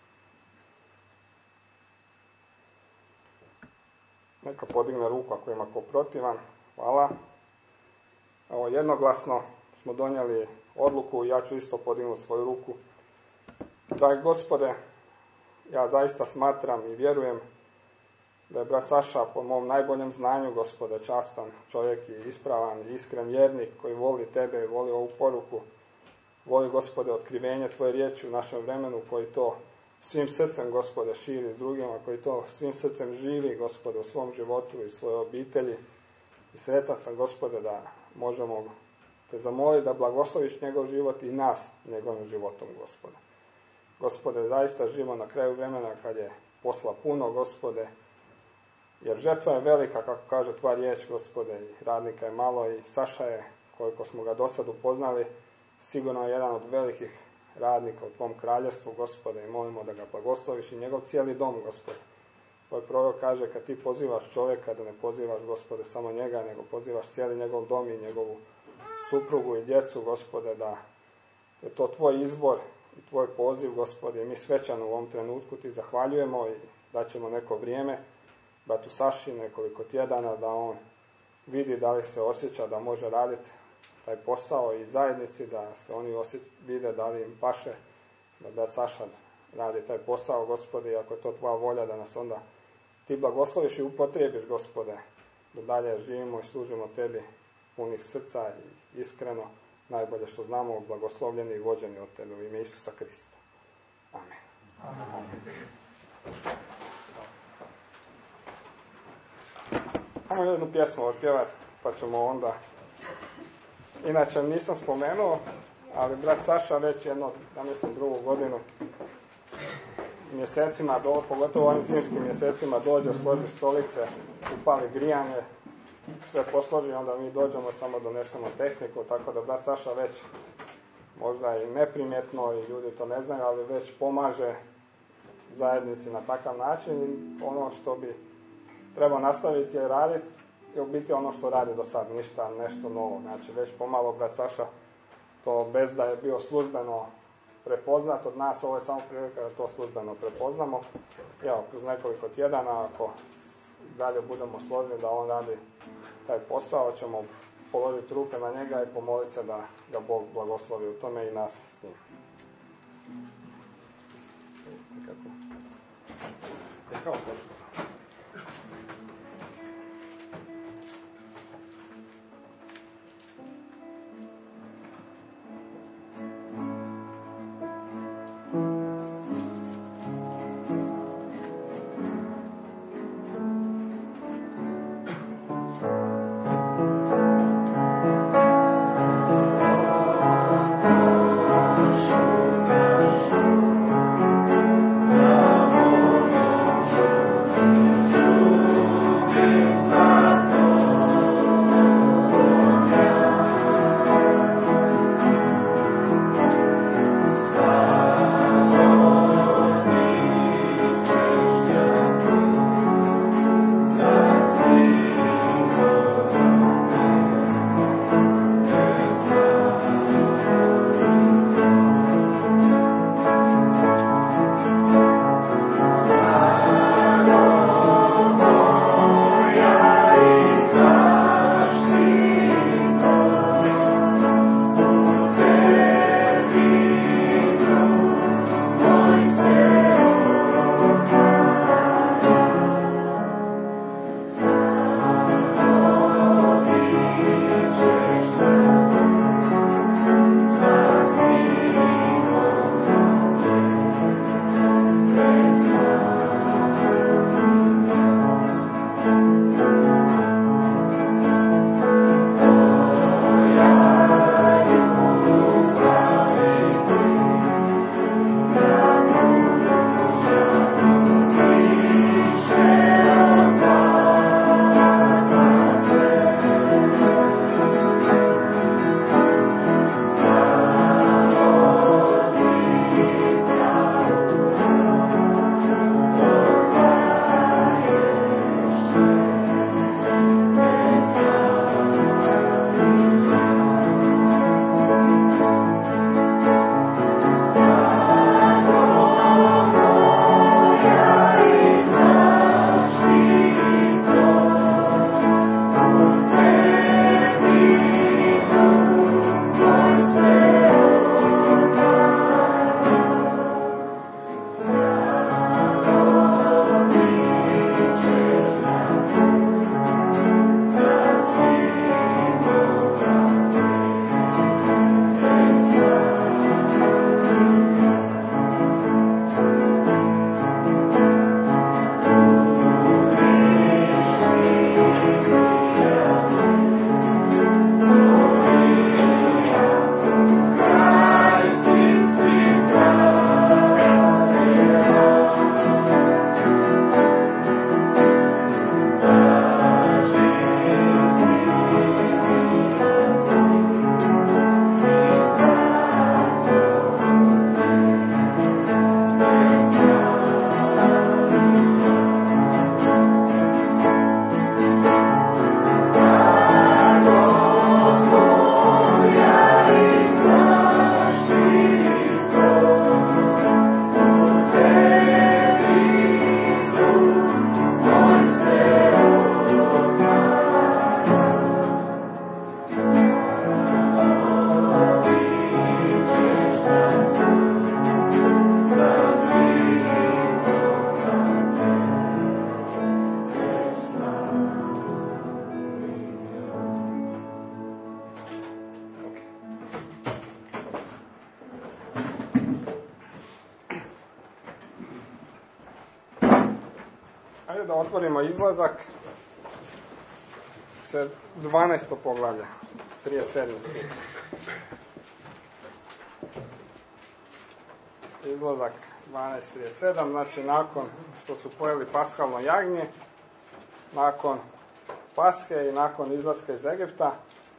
Neka podigne ruku ako ima tko protivan. Hvala. Evo, jednoglasno smo donijeli odluku i ja ću isto podignuti svoju ruku. Dragi Gospode, ja zaista smatram i vjerujem da je brat Saša po mom najboljem znanju, Gospode, častan čovjek i ispravan i iskren vjernik koji voli Tebe i voli ovu poruku. Voli, Gospode, otkrivenje Tvoje riječi u našem vremenu, koji to svim srcem, Gospode, širi s drugima, koji to svim srcem živi, Gospode, u svom životu i svojoj obitelji. I sretan sam, Gospode, da možemo Te zamoliti da blagosloviš njegov život i nas njegovim životom, Gospode. Gospode, zaista živimo na kraju vremena kad je posla puno, Gospode, jer žetva je velika, kako kaže Tvoja riječ, Gospode, i radnika je malo i Saša je, koliko smo ga do sad upoznali, sigurno je jedan od velikih radnika u Tvom kraljestvu, Gospode, i molimo da ga blagosloviš i njegov cijeli dom, Gospode. Tvoj prorok kaže, kad Ti pozivaš čovjeka, da ne pozivaš, Gospode, samo njega, nego pozivaš cijeli njegov dom i njegovu suprugu i djecu, Gospode, da je to Tvoj izbor i Tvoj poziv, Gospode, i mi svečano u ovom trenutku Ti zahvaljujemo i daćemo neko vrijeme bratu Saši, nekoliko tjedana, da on vidi da li se osjeća da može raditi taj posao i zajednici, da se oni osjeć, vide da li im paše da brat Saša radi taj posao, Gospode, i ako je to Tvoja volja da nas onda Ti blagosloviš i upotrijebiš, Gospode, da dalje živimo i služimo Tebi punih srca i iskreno, najbolje što znamo, blagoslovljeni i vođeni od Tebe u ime Isusa Krista. Amen. Amen. Ajmo jednu pjesmu otpjevati, pa ćemo onda... Inače, nisam spomenuo, ali brat Saša već jedno, ja mislim, drugu godinu mjesecima, do, pogotovo ovim zimskim mjesecima, dođe, složi stolice, upali grijanje, sve posloži, onda mi dođemo, samo donesemo tehniku, tako da brat Saša već možda i neprimjetno i ljudi to ne znaju, ali već pomaže zajednici na takav način i ono što bi treba nastaviti i raditi je u biti ono što radi do sad, ništa, nešto novo. Znači već pomalo brat Saša to bez da je bio službeno prepoznat od nas, ovo je samo prilika da to službeno prepoznamo. Evo, kroz nekoliko tjedana, ako dalje budemo složni da on radi taj posao, ćemo položiti ruke na njega i pomoliti se da ga Bog blagoslovi u tome i nas s njim. Kako? Thank you. da otvorimo Izlazak, dvanaesto poglavlje, trideset sedmi stih. Izlazak dvanaest trideset sedam, znači nakon što su pojeli paskalno jagnje, nakon Paske i nakon izlaska iz Egipta,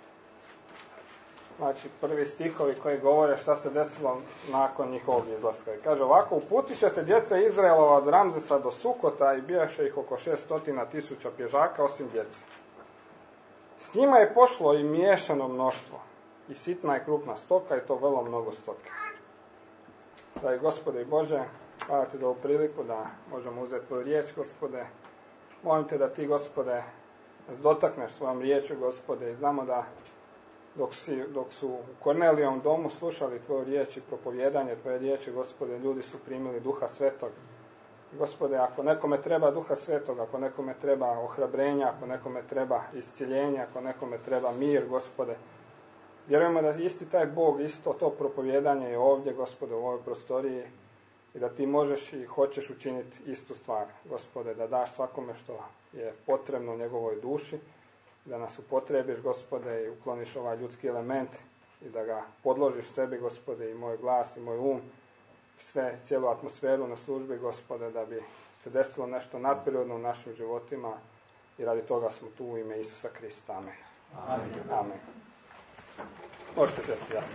znači prvi stihovi koji govore šta se desilo nakon njihovog izlaska. I kaže ovako, uputiše se djeca Izraelova od Ramzesa do Sukota i bijaše ih oko šeststotina tisuća pježaka osim djece. S njima je pošlo i miješano mnoštvo, i sitna i krupna stoka, i to vrlo mnogo stoke. Dragi Gospode i Bože, hvala ti za ovu priliku da možemo uzeti tvoju riječ, Gospode. Molim te da ti, Gospode, nas dotakneš svojom riječu, Gospode, i znamo da dok, si, dok su u Kornelijevom domu slušali tvoju riječ i propovjedanje tvoje riječi, Gospode, ljudi su primili Duha Svetog. Gospode, ako nekome treba Duha Svetog, ako nekome treba ohrabrenja, ako nekome treba isciljenja, ako nekome treba mir, Gospode, vjerujemo da isti taj Bog, isto to propovjedanje je ovdje, Gospode, u ovoj prostoriji, i da ti možeš i hoćeš učiniti istu stvar, Gospode, da daš svakome što je potrebno u njegovoj duši, da nas upotrebiš, Gospode, i ukloniš ovaj ljudski element i da ga podložiš sebi, Gospode, i moj glas i moj um, sve, cijelu atmosferu na službi, Gospode, da bi se desilo nešto nadprirodno u našim životima, i radi toga smo tu u ime Isusa Krista. Amen. Amen. Amen. Možete se sjati.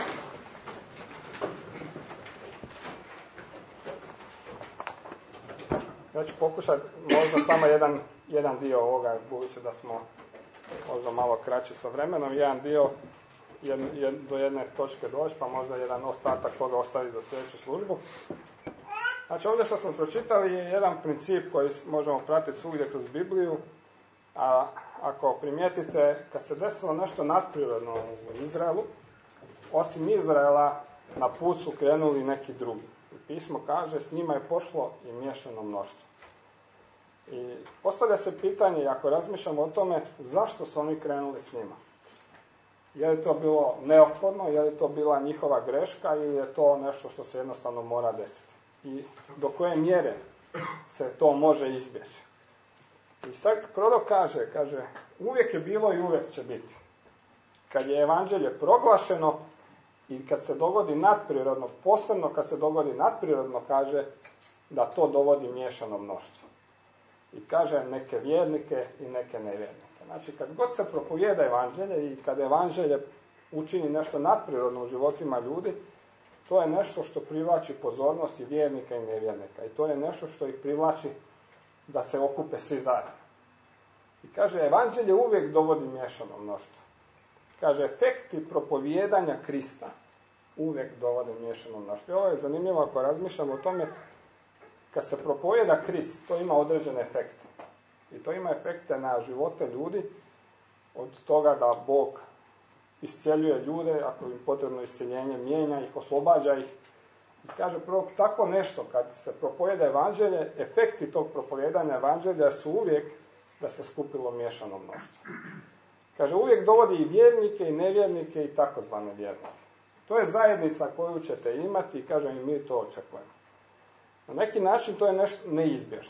Ja ću pokušati možda samo jedan, jedan dio ovoga, budući da smo možda malo kraći sa vremenom, jedan dio jed, jed, do jedne točke doći, pa možda jedan ostatak toga ostaviti za sljedeću službu. Znači ovdje što smo pročitali je jedan princip koji možemo pratiti svugdje kroz Bibliju, a ako primijetite, kad se desilo nešto nadprirodno u Izraelu, osim Izraela na put su krenuli neki drugi. I pismo kaže, s njima je pošlo i miješano mnoštvo. I postavlja se pitanje, ako razmišljamo o tome, zašto su oni krenuli s njima? Je li to bilo neophodno, je li to bila njihova greška, ili je to nešto što se jednostavno mora desiti? I do koje mjere se to može izbjeći? I sad prorok kaže, kaže, uvijek je bilo i uvijek će biti. Kad je evanđelje proglašeno i kad se dogodi nadprirodno, posebno kad se dogodi nadprirodno, kaže da to dovodi miješano mnoštvo. I kaže neke vjernike i neke nevjernike. Znači kad god se propovijeda evanđelje i kad evanđelje učini nešto nadprirodno u životima ljudi, to je nešto što privlači pozornost i vjernika i nevjernika. I to je nešto što ih privlači da se okupe svi zajedno. I kaže, evanđelje uvijek dovodi miješano mnoštvo. Kaže, efekti propovijedanja Krista uvijek dovode miješano mnoštvo. I ovo je zanimljivo ako razmišljamo o tome, kad se propovijeda Krist, to ima određene efekte. I to ima efekte na živote ljudi, od toga da Bog iscijeljuje ljude, ako im potrebno iscijeljenje, mijenja ih, oslobađa ih. I kaže prorok, tako nešto, kad se propovijeda evanđelje, efekti tog propovijedanja evanđelja su uvijek da se skupilo miješano mnoštvo. Kaže, uvijek dovodi i vjernike, i nevjernike, i takozvane vjernike. To je zajednica koju ćete imati, i kaže, i mi to očekujemo. Na neki način to je nešto neizbježno.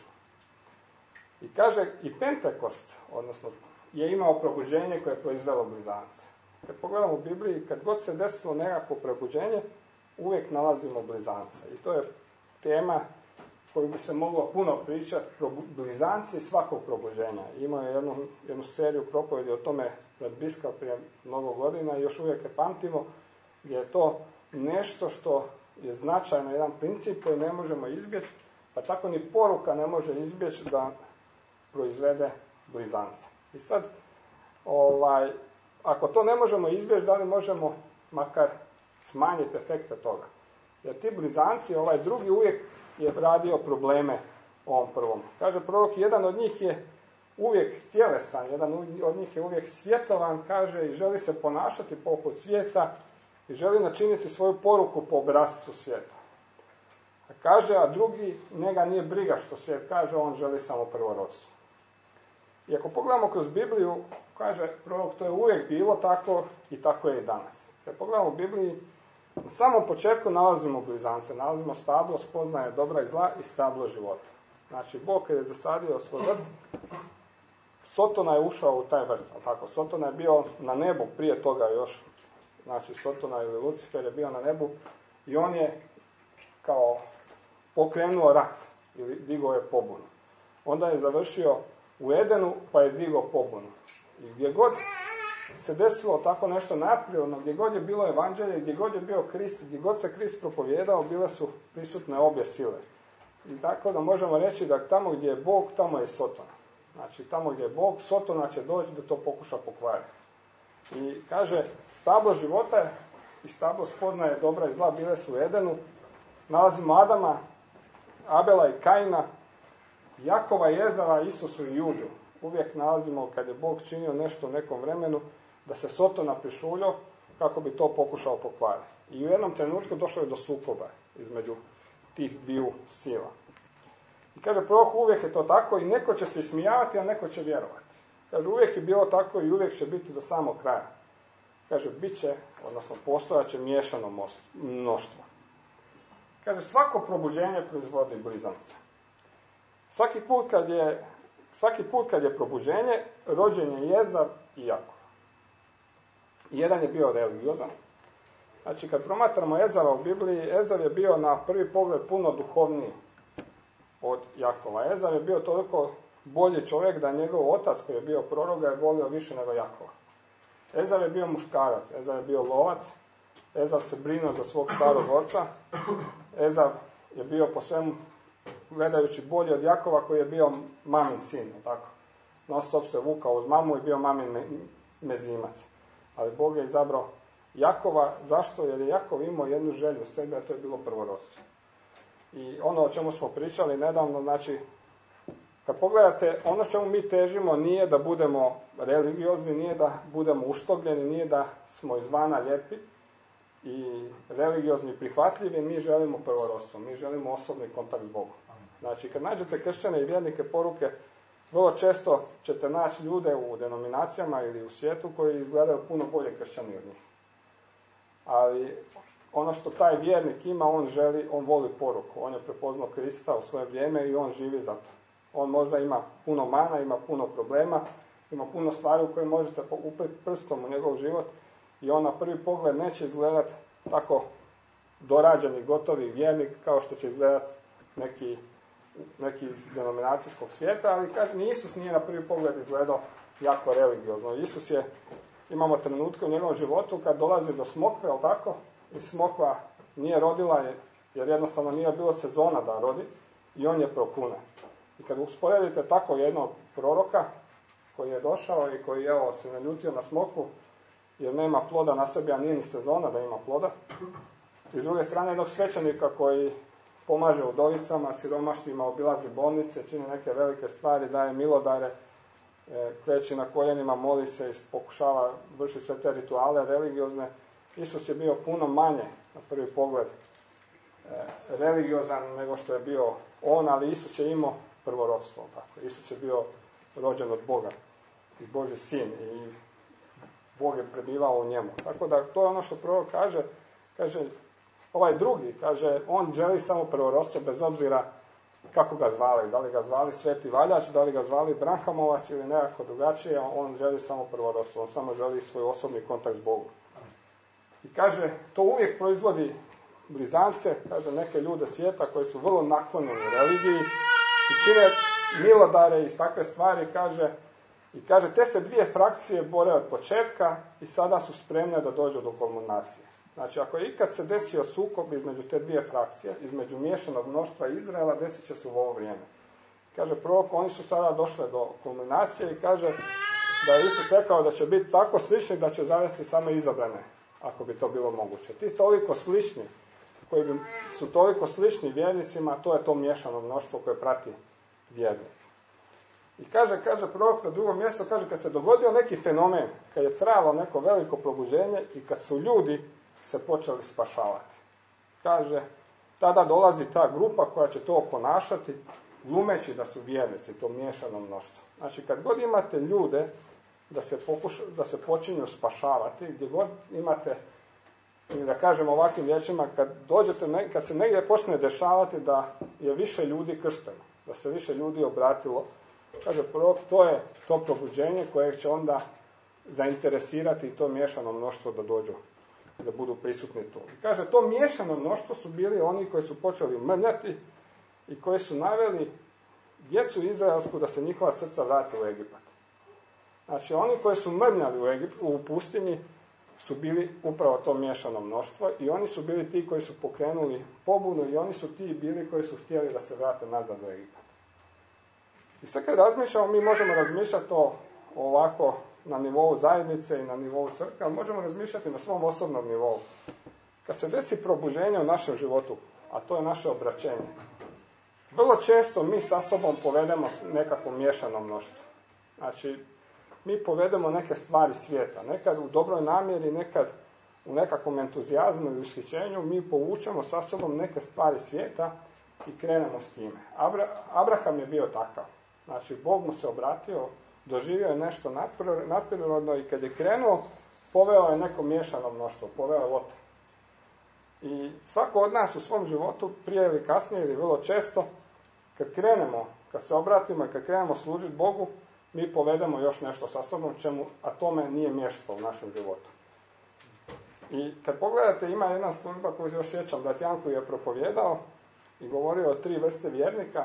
I kaže, i Pentekost, odnosno, je imao probuđenje koje je proizvelo blizance. Kad pogledamo u Bibliji, kad god se desilo nekakvo probuđenje, uvijek nalazimo blizance. I to je tema koju bi se moglo puno pričati, blizanci svakog probuđenja. Imao je jednu, jednu seriju propovjedi o tome pred Biskal prije mnogo godina i još uvijek je pamtimo, gdje je to nešto što je značajno, jedan princip koji ne možemo izbjeći, pa tako ni poruka ne može izbjeći da proizvede blizance. I sad, ovaj, ako to ne možemo izbjeći, da li možemo makar smanjiti efekte toga? Jer ti blizanci, ovaj drugi uvijek je radio probleme ovom prvom. Kaže prorok, jedan od njih je uvijek tjelesan, jedan od njih je uvijek svjetovan, kaže, i želi se ponašati poput svijeta i želi načiniti svoju poruku po obrascu svijeta. A kaže, a drugi, njega nije briga što svijet kaže, on želi samo prvorodstvo. I ako pogledamo kroz Bibliju, kaže prorok, to je uvijek bilo tako i tako je i danas. Kad pogledamo u Bibliji, na samom početku nalazimo blizance, nalazimo stablo spoznaje dobra i zla i stablo života. Znači, Bog kad je zasadio svoj vrt, Sotona je ušao u taj vrt, tako, Sotona je bio na nebu prije toga još, znači Sotona ili Lucifer je bio na nebu i on je kao pokrenuo rat ili digao je pobunu. Onda je završio u Edenu pa je digao pobunu. I gdje god se desilo tako nešto naprirodno, gdje god je bilo evanđelje, gdje god je bio Krist, gdje god se Krist propovijedao, bile su prisutne obje sile. I tako da možemo reći da tamo gdje je Bog, tamo je Sotona. Znači, tamo gdje je Bog, Sotona će doći da to pokuša pokvariti. I kaže, stablo života i stablo spoznaje dobra i zla bile su u Edenu. Nalazimo Adama, Abela i Kaina, Jakova i Ezava, Isusu i Judu. Uvijek nalazimo, kad je Bog činio nešto u nekom vremenu, da se Sotona prišuljio kako bi to pokušao pokvariti. I u jednom trenutku došlo je do sukoba između tih dviju sila. I kaže, prorok, uvijek je to tako i neko će se ismijavati, a neko će vjerovati. Kaže, uvijek je bilo tako i uvijek će biti do samog kraja. Kaže, bit će, odnosno postojat će miješano mnoštvo. Kaže, svako probuđenje proizvodi blizance. Svaki put kad je, svaki put kad je probuđenje, rođen je Ezav i Jakov. Jedan je bio religiozan. Znači, kad promatramo Ezava u Bibliji, Ezav je bio na prvi pogled puno duhovniji od Jakova. Ezav je bio toliko bolji čovjek da njegov otac koji je bio prorok ga je volio više nego Jakova. Ezav je bio muškarac, Ezav je bio lovac, Ezav se brinuo za svog starog oca, Ezav je bio po svemu gledajući bolji od Jakova koji je bio mamin sin, tako. Non stop se vukao uz mamu i bio mamin me, mezimac. Ali Bog je izabrao Jakova, zašto? Jer je Jakov imao jednu želju u sebi, a to je bilo prvorodstvo. I ono o čemu smo pričali nedavno, znači, kad pogledate, ono čemu mi težimo nije da budemo religiozni, nije da budemo uštogljeni, nije da smo izvana lijepi i religiozni i prihvatljivi, mi želimo prvorodstvo, mi želimo osobni kontakt s Bogom. Znači, kad nađete kršćane i vjernike poruke, vrlo često ćete naći ljude u denominacijama ili u svijetu koji izgledaju puno bolje kršćani od njih. Ali ono što taj vjernik ima, on želi, on voli poruku. On je prepoznao Krista u svoje vrijeme i on živi za to. On možda ima puno mana, ima puno problema, ima puno stvari u koje možete upeti prstom u njegov život i on na prvi pogled neće izgledati tako dorađeni, gotovi vjernik kao što će izgledati neki, neki iz denominacijskog svijeta, ali kaže, ni Isus nije na prvi pogled izgledao jako religiozno. Isus je, imamo trenutke u njegovom životu kad dolazi do smokve, ali tako, i smokva nije rodila jer jednostavno nije bilo sezona da rodi i on je prokune. I kad usporedite tako jednog proroka koji je došao i koji evo se naljutio na smokvu jer nema ploda na sebi, a nije ni sezona da ima ploda. I s druge strane jednog svećenika koji pomaže udovicama, siromašnima, obilazi bolnice, čini neke velike stvari, daje milodare, kreće na koljenima, moli se i pokušava vršiti sve te rituale religiozne. Isus je bio puno manje na prvi pogled religiozan nego što je bio on, ali Isus je imao prvorodstvo. Tako. Isus je bio rođen od Boga i Božji sin i Bog je prebivao u njemu. Tako da to je ono što prorok kaže, kaže ovaj drugi, kaže, on želi samo prvorodstvo bez obzira kako ga zvali, da li ga zvali Sveti Valjač, da li ga zvali Branhamovac ili nekako drugačije, on želi samo prvorodstvo, on samo želi svoj osobni kontakt s Bogom. I kaže, to uvijek proizvodi blizance, kaže, neke ljude svijeta koji su vrlo naklonjeni religiji i čine milodare i takve stvari, kaže, i kaže, te se dvije frakcije bore od početka i sada su spremne da dođu do kulminacije. Znači, ako je ikad se desio sukob između te dvije frakcije, između miješanog mnoštva Izraela, desit će se u ovo vrijeme. Kaže prorok, oni su sada došli do kulminacije i kaže da je Isus rekao da će biti tako slični da će zavesti samo izabrane, ako bi to bilo moguće. Ti toliko slični, koji bi, su toliko slični vjernicima, to je to miješano mnoštvo koje prati vjernik. I kaže, kaže prorok na drugom mjestu, kaže, kad se dogodio neki fenomen, kad je trajalo neko veliko probuđenje i kad su ljudi se počeli spašavati. Kaže, tada dolazi ta grupa koja će to ponašati, glumeći da su vjernici, to miješano mnoštvo. Znači, kad god imate ljude da se, pokuša, da se počinju spašavati, gdje god imate, da kažem ovakvim riječima, kad dođete, kad se negdje počne dešavati da je više ljudi kršteno, da se više ljudi obratilo. Kaže prorok, to je to probuđenje koje će onda zainteresirati to miješano mnoštvo da dođu, da budu prisutni tu. I kaže, to miješano mnoštvo su bili oni koji su počeli mrljati i koji su naveli djecu izraelsku da se njihova srca vrate u Egipat. Znači, oni koji su mrljali u, Egip, u pustinji su bili upravo to miješano mnoštvo i oni su bili ti koji su pokrenuli pobunu i oni su ti bili koji su htjeli da se vrate nazad u Egipat. I sad kad razmišljamo, mi možemo razmišljati o ovako na nivou zajednice i na nivou crkve, ali možemo razmišljati na svom osobnom nivou. Kad se desi probuženje u našem životu, a to je naše obraćenje, vrlo često mi sa sobom povedemo nekako miješano mnoštvo. Znači, mi povedemo neke stvari svijeta. Nekad u dobroj namjeri, nekad u nekakvom entuzijazmu i ushićenju, mi povučemo sa sobom neke stvari svijeta i krenemo s time. Abra, Abraham je bio takav. Znači, Bog mu se obratio, doživio je nešto nadprirodno i kad je krenuo, poveo je neko miješano mnoštvo, poveo je Lota. I svako od nas u svom životu, prije ili kasnije ili vrlo često, kad krenemo, kad se obratimo i kad krenemo služiti Bogu, mi povedemo još nešto sa sobom, čemu, a tome nije mjesto u našem životu. I kad pogledate, ima jedna služba koju još sjećam, da Janku je propovjedao i govorio o tri vrste vjernika.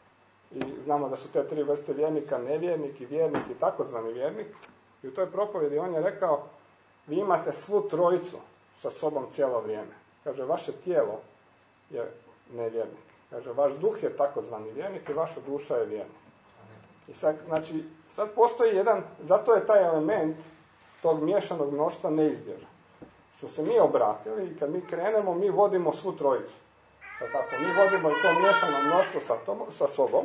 I znamo da su te tri vrste vjernika nevjernik i vjernik i takozvani vjernik. I u toj propovjedi on je rekao, vi imate svu trojicu sa sobom cijelo vrijeme. Kaže, vaše tijelo je nevjernik. Kaže, vaš duh je takozvani vjernik i vaša duša je vjernik. I sad, znači, sad postoji jedan, zato je taj element tog miješanog mnoštva neizbježan. Što se mi obratili i kad mi krenemo, mi vodimo svu trojicu. Tako, mi vodimo i to miješano mnoštvo sa, tom, sa sobom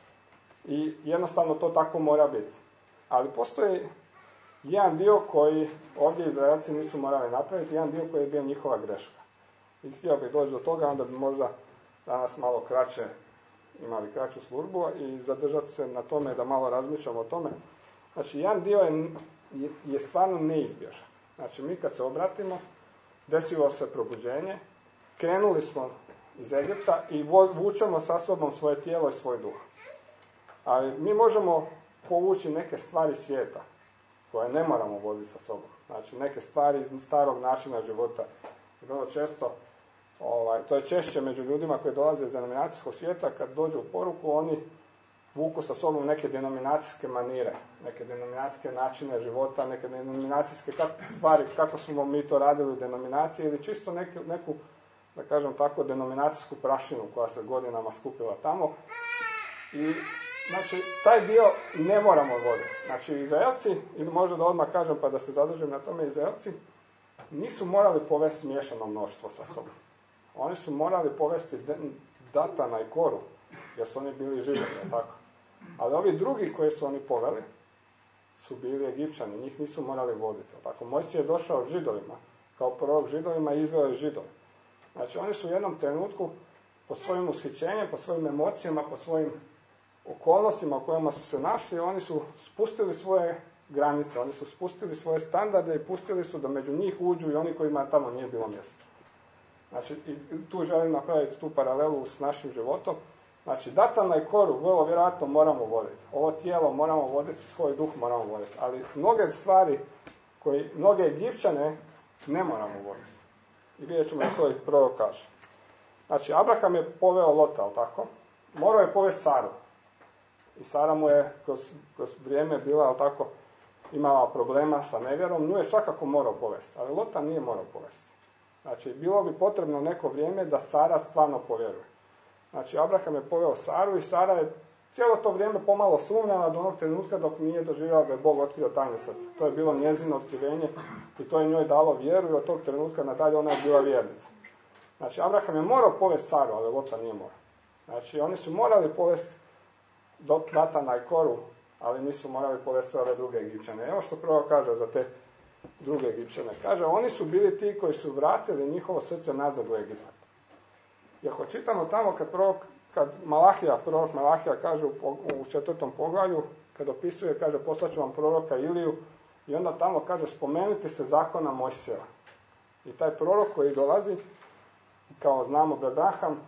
i jednostavno to tako mora biti. Ali postoji jedan dio koji ovdje Izraelci nisu morali napraviti, jedan dio koji je bio njihova greška. I htio bih doći do toga, onda bi možda danas malo kraće imali kraću službu i zadržati se na tome da malo razmišljamo o tome. Znači, jedan dio je, je, je stvarno neizbježan. Znači, mi kad se obratimo, desilo se probuđenje, krenuli smo iz Egipta i vučemo sa sobom svoje tijelo i svoj duh. Ali mi možemo povući neke stvari svijeta koje ne moramo voziti sa sobom. Znači, neke stvari iz starog načina života. Vrlo često, ovaj, to je češće među ljudima koji dolaze iz denominacijskog svijeta, kad dođu u poruku, oni vuku sa sobom neke denominacijske manire, neke denominacijske načine života, neke denominacijske stvari, kako smo mi to radili u denominaciji, ili čisto neku, neku da kažem tako, denominacijsku prašinu koja se godinama skupila tamo. I, znači, taj dio ne moramo voditi. Znači, Izraelci, ili možda da odmah kažem pa da se zadržim na tome, Izraelci nisu morali povesti miješano mnoštvo sa sobom. Oni su morali povesti Datana i Koru, jer su oni bili Židovi, tako. Ali ovi drugi koji su oni poveli su bili Egipćani, njih nisu morali voditi. Tako, Mojsije je došao Židovima, kao prorok Židovima i izveo je Židove. Znači, oni su u jednom trenutku po svojim ushićenjem, po svojim emocijama, po svojim okolnostima u kojima su se našli, oni su spustili svoje granice, oni su spustili svoje standarde i pustili su da među njih uđu i oni kojima tamo nije bilo mjesta. Znači, i tu želim napraviti tu paralelu s našim životom. Znači, Datana i Koru vrlo vjerojatno moramo voditi. Ovo tijelo moramo voditi, svoj duh moramo voditi. Ali mnoge stvari koje mnoge Egipćane ne moramo voditi. I vidjet ćemo da to i prorok kaže. Znači, Abraham je poveo Lota, ali tako? Morao je povesti Saru. I Sara mu je kroz, kroz vrijeme bila, ali tako, imala problema sa nevjerom. Nju je svakako morao povesti, ali Lota nije morao povesti. Znači, bilo bi potrebno neko vrijeme da Sara stvarno povjeruje. Znači, Abraham je poveo Saru i Sara je cijelo to vrijeme pomalo sumnjala do onog trenutka dok nije doživjela da je Bog otkrio tajne srce. To je bilo njezino otkrivenje i to je njoj dalo vjeru i od tog trenutka nadalje ona je bila vjernica. Znači, Abraham je morao povesti Saru, ali Lota nije morao. Znači, oni su morali povesti Datana i Koru, ali nisu morali povesti ove druge Egipćane. Evo što prvo kaže za te druge Egipćane. Kaže, oni su bili ti koji su vratili njihovo srce nazad u Egipat. I ako čitamo tamo kad, prorok, kad Malahija, prorok Malahija kaže u, u četvrtom poglavlju, kad opisuje, kaže, poslaću vam proroka Iliju, i onda tamo kaže, spomenuti se zakona Mojsijeva. I taj prorok koji dolazi, kao znamo Abraham,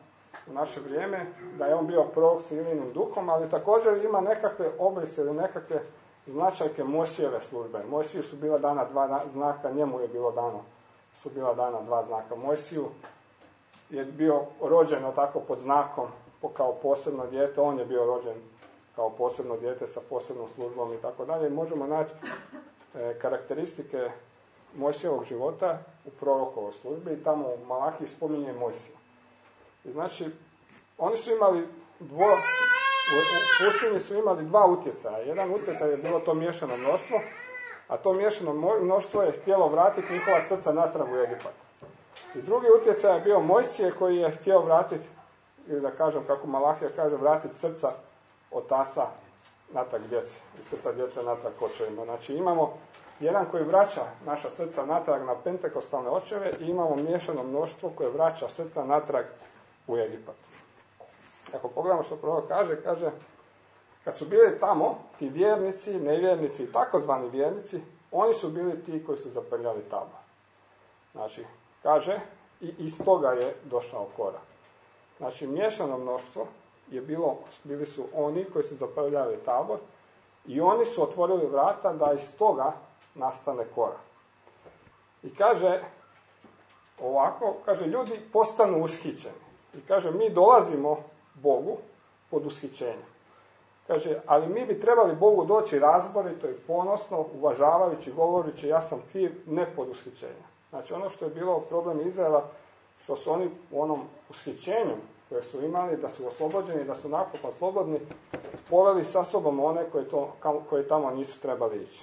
u naše vrijeme, da je on bio prorok s Ilijinim duhom, ali također ima nekakve obrise ili nekakve značajke Mojsijeve službe. Mojsiju su bila dana dva znaka, njemu je bilo dano, su bila dana dva znaka. Mojsiju je bio rođen tako pod znakom, kao posebno dijete, on je bio rođen kao posebno dijete sa posebnom službom i tako dalje. Možemo naći e, karakteristike Mojsijevog života u prorokovoj službi i tamo u Malahiji spominje Mojsiju. I znači, oni su imali dvo, u, u pustinji su imali dva utjecaja. Jedan utjecaj je bilo to miješano mnoštvo, a to miješano mnoštvo je htjelo vratiti njihova srca natrag u Egipat. I drugi utjecaj je bio Mojsije koji je htio vratiti, ili da kažem kako Malahija kaže, vratiti srca otaca natrag djeci i srca djece natrag očevima. Znači imamo jedan koji vraća naša srca natrag na pentekostalne očeve i imamo miješano mnoštvo koje vraća srca natrag u Egipat. Ako pogledamo što prorok kaže, kaže kad su bili tamo, ti vjernici, nevjernici i takozvani vjernici, oni su bili ti koji su zaprljali tabor. Znači, kaže, i iz toga je došao Kora. Znači, miješano mnoštvo je bilo, bili su oni koji su zaprljali tabor i oni su otvorili vrata da iz toga nastane Kora. I kaže ovako, kaže, ljudi postanu ushićeni. I kaže, mi dolazimo Bogu pod ushićenjem. Kaže, ali mi bi trebali Bogu doći razborito i ponosno, uvažavajući, govoreći, ja sam kriv, ne pod ushićenjem. Znači, ono što je bilo problem Izraela, što su oni u onom ushićenju koje su imali, da su oslobođeni, da su napokon slobodni, poveli sa sobom one koji, to, koji tamo nisu trebali ići.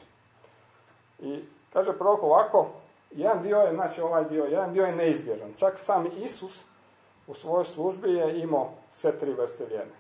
I kaže prorok ovako, jedan dio je, znači ovaj dio, jedan dio je neizbježan. Čak sam Isus u svojoj službi je imao sve tri vrste vjernika.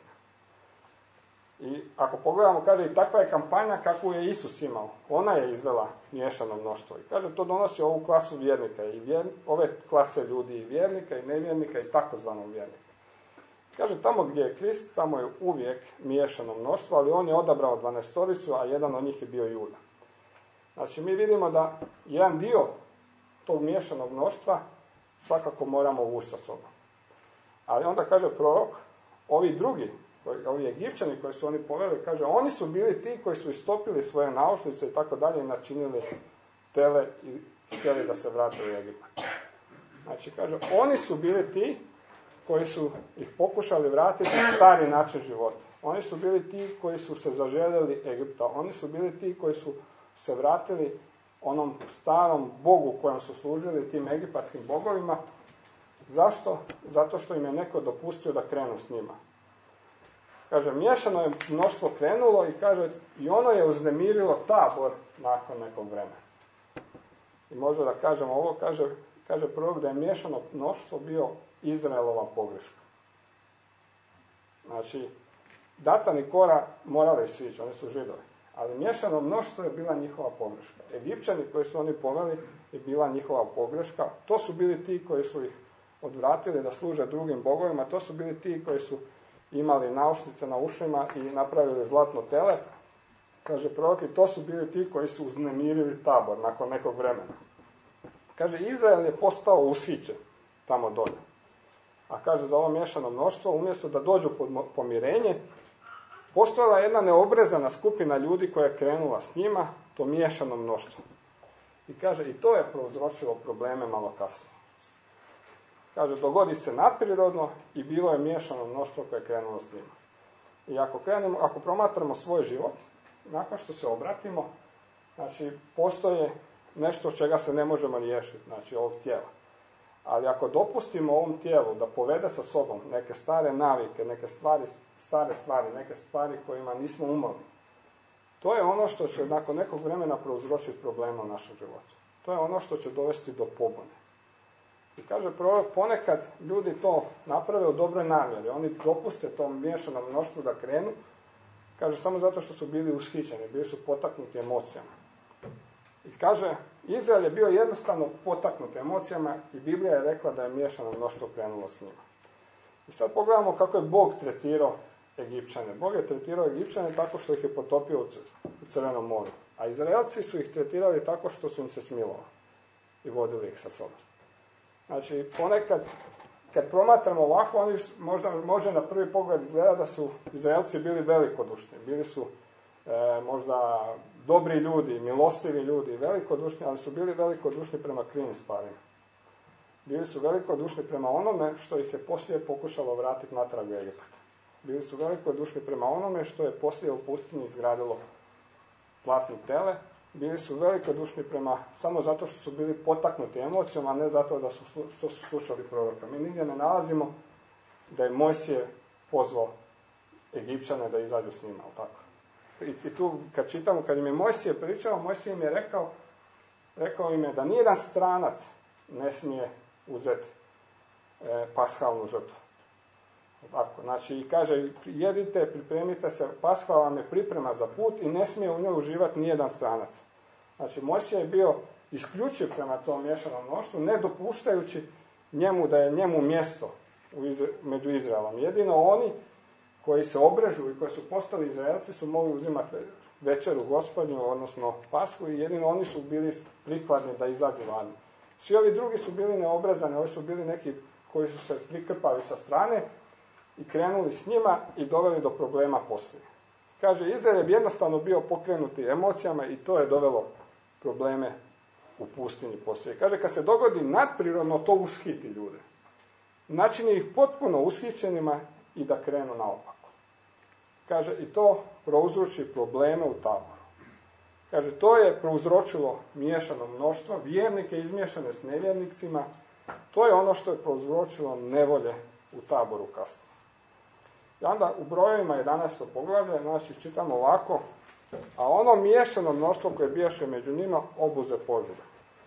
I ako pogledamo, kaže, i takva je kampanja kakvu je Isus imao. Ona je izvela miješano mnoštvo. I kaže, to donosi ovu klasu vjernika. I vjer, ove klase ljudi i vjernika i nevjernika i takozvanog vjernika. Kaže, tamo gdje je Krist, tamo je uvijek miješano mnoštvo, ali on je odabrao dvanaestoricu, a jedan od njih je bio Juda. Znači, mi vidimo da jedan dio tog miješanog mnoštva svakako moramo uvući sa sobom. Ali onda kaže prorok, ovi drugi, ovi Egipćani koji su oni poveli, kaže, oni su bili ti koji su istopili svoje naušnice i tako dalje i načinili tele i htjeli da se vrate u Egipat. Znači, kaže, oni su bili ti koji su ih pokušali vratiti na stari način života. Oni su bili ti koji su se zaželjeli Egipta. Oni su bili ti koji su se vratili onom starom Bogu kojem su služili, tim egipatskim bogovima. Zašto? Zato što im je neko dopustio da krenu s njima. Kaže, miješano je mnoštvo krenulo i kaže, i ono je uznemirilo tabor nakon nekog vremena. I možda da kažemo ovo, kaže, kaže prorok da je miješano mnoštvo bio Izraelova pogreška. Znači, Datan i Kora morali su ići, oni su Židovi. Ali miješano mnoštvo je bila njihova pogreška. Egipćani koji su oni poveli je bila njihova pogreška. To su bili ti koji su ih odvratili da služe drugim bogovima. To su bili ti koji su imali naušnice na ušima i napravili zlatno tele. Kaže prorok, i to su bili ti koji su uznemirili tabor nakon nekog vremena. Kaže, Izrael je postao ushićen tamo dolje. A kaže, za ovo miješano mnoštvo, umjesto da dođu pod pomirenje, postojala jedna neobrezana skupina ljudi koja je krenula s njima, to miješano mnoštvo. I kaže, i to je prouzročilo probleme malo kasnije. Kaže, dogodi se nadprirodno i bilo je miješano mnoštvo koje je krenulo s njima. I ako krenemo, ako promatramo svoj život, nakon što se obratimo, znači, postoje nešto čega se ne možemo riješiti, znači ovog tijela. Ali ako dopustimo ovom tijelu da povede sa sobom neke stare navike, neke stvari, stare stvari, neke stvari kojima nismo umorni, to je ono što će nakon nekog vremena prouzročiti problema u našem životu. To je ono što će dovesti do pobune. I kaže prorok, ponekad ljudi to naprave u dobroj namjeri. Oni dopuste tom miješanom mnoštvu da krenu, kaže, samo zato što su bili ushićeni, bili su potaknuti emocijama. I kaže, Izrael je bio jednostavno potaknut emocijama i Biblija je rekla da je miješano mnoštvo krenulo s njima. I sad pogledamo kako je Bog tretirao Egipćane. Bog je tretirao Egipćane tako što ih je potopio u Crvenom moru. A Izraelci su ih tretirali tako što su im se smilovali i vodili ih sa sobom. Znači, ponekad kad promatramo ovako, oni možda može na prvi pogled izgleda da su Izraelci bili velikodušni, bili su e, možda dobri ljudi, milostivi ljudi, velikodušni, ali su bili velikodušni prema krivim stvarima. Bili su velikodušni prema onome što ih je poslije pokušalo vratiti natrag u Egipat. Bili su velikodušni prema onome što je poslije u pustinji izgradilo zlatni tele. Bili su velikodušni prema, samo zato što su bili potaknuti emocijom, a ne zato da su, što su slušali proroka. Mi nigdje ne nalazimo da je Mojsije pozvao Egipćane da izađu s njima, ali tako. I, I tu, kad čitamo, kad im je Mojsije pričao, Mojsije im je rekao, rekao im je da nijedan stranac ne smije uzeti e, pashalnu žrtvu. Tako, znači, i kaže, jedite, pripremite se, Pasha vam je priprema za put i ne smije u njoj uživati nijedan stranac. Znači, Mojsije je bio isključiv prema tom miješanom mnoštvu, ne dopuštajući njemu da je njemu mjesto u Izra- među Izraelom. Jedino oni koji se obrežu i koji su postali Izraelci su mogli uzimati večeru Gospodnju, odnosno Pashu, i jedino oni su bili prikladni da izađu van. Svi ovi drugi su bili neobrazani, ovi su bili neki koji su se prikrpali sa strane i krenuli s njima i doveli do problema poslije. Kaže, Izrael je jednostavno bio pokrenuti emocijama i to je dovelo probleme u pustinji poslije. Kaže, kad se dogodi nadprirodno, to ushiti ljude. Načini ih potpuno ushićenima i da krenu naopako. Kaže, i to prouzroči probleme u taboru. Kaže, to je prouzročilo miješano mnoštvo, vjernike izmiješane s nevjernicima. To je ono što je prouzročilo nevolje u taboru kasnije. I onda u brojevima jedanaesto poglavlje, znači čitamo ovako, a ono miješano mnoštvo koje bijaše među njima obuze požude.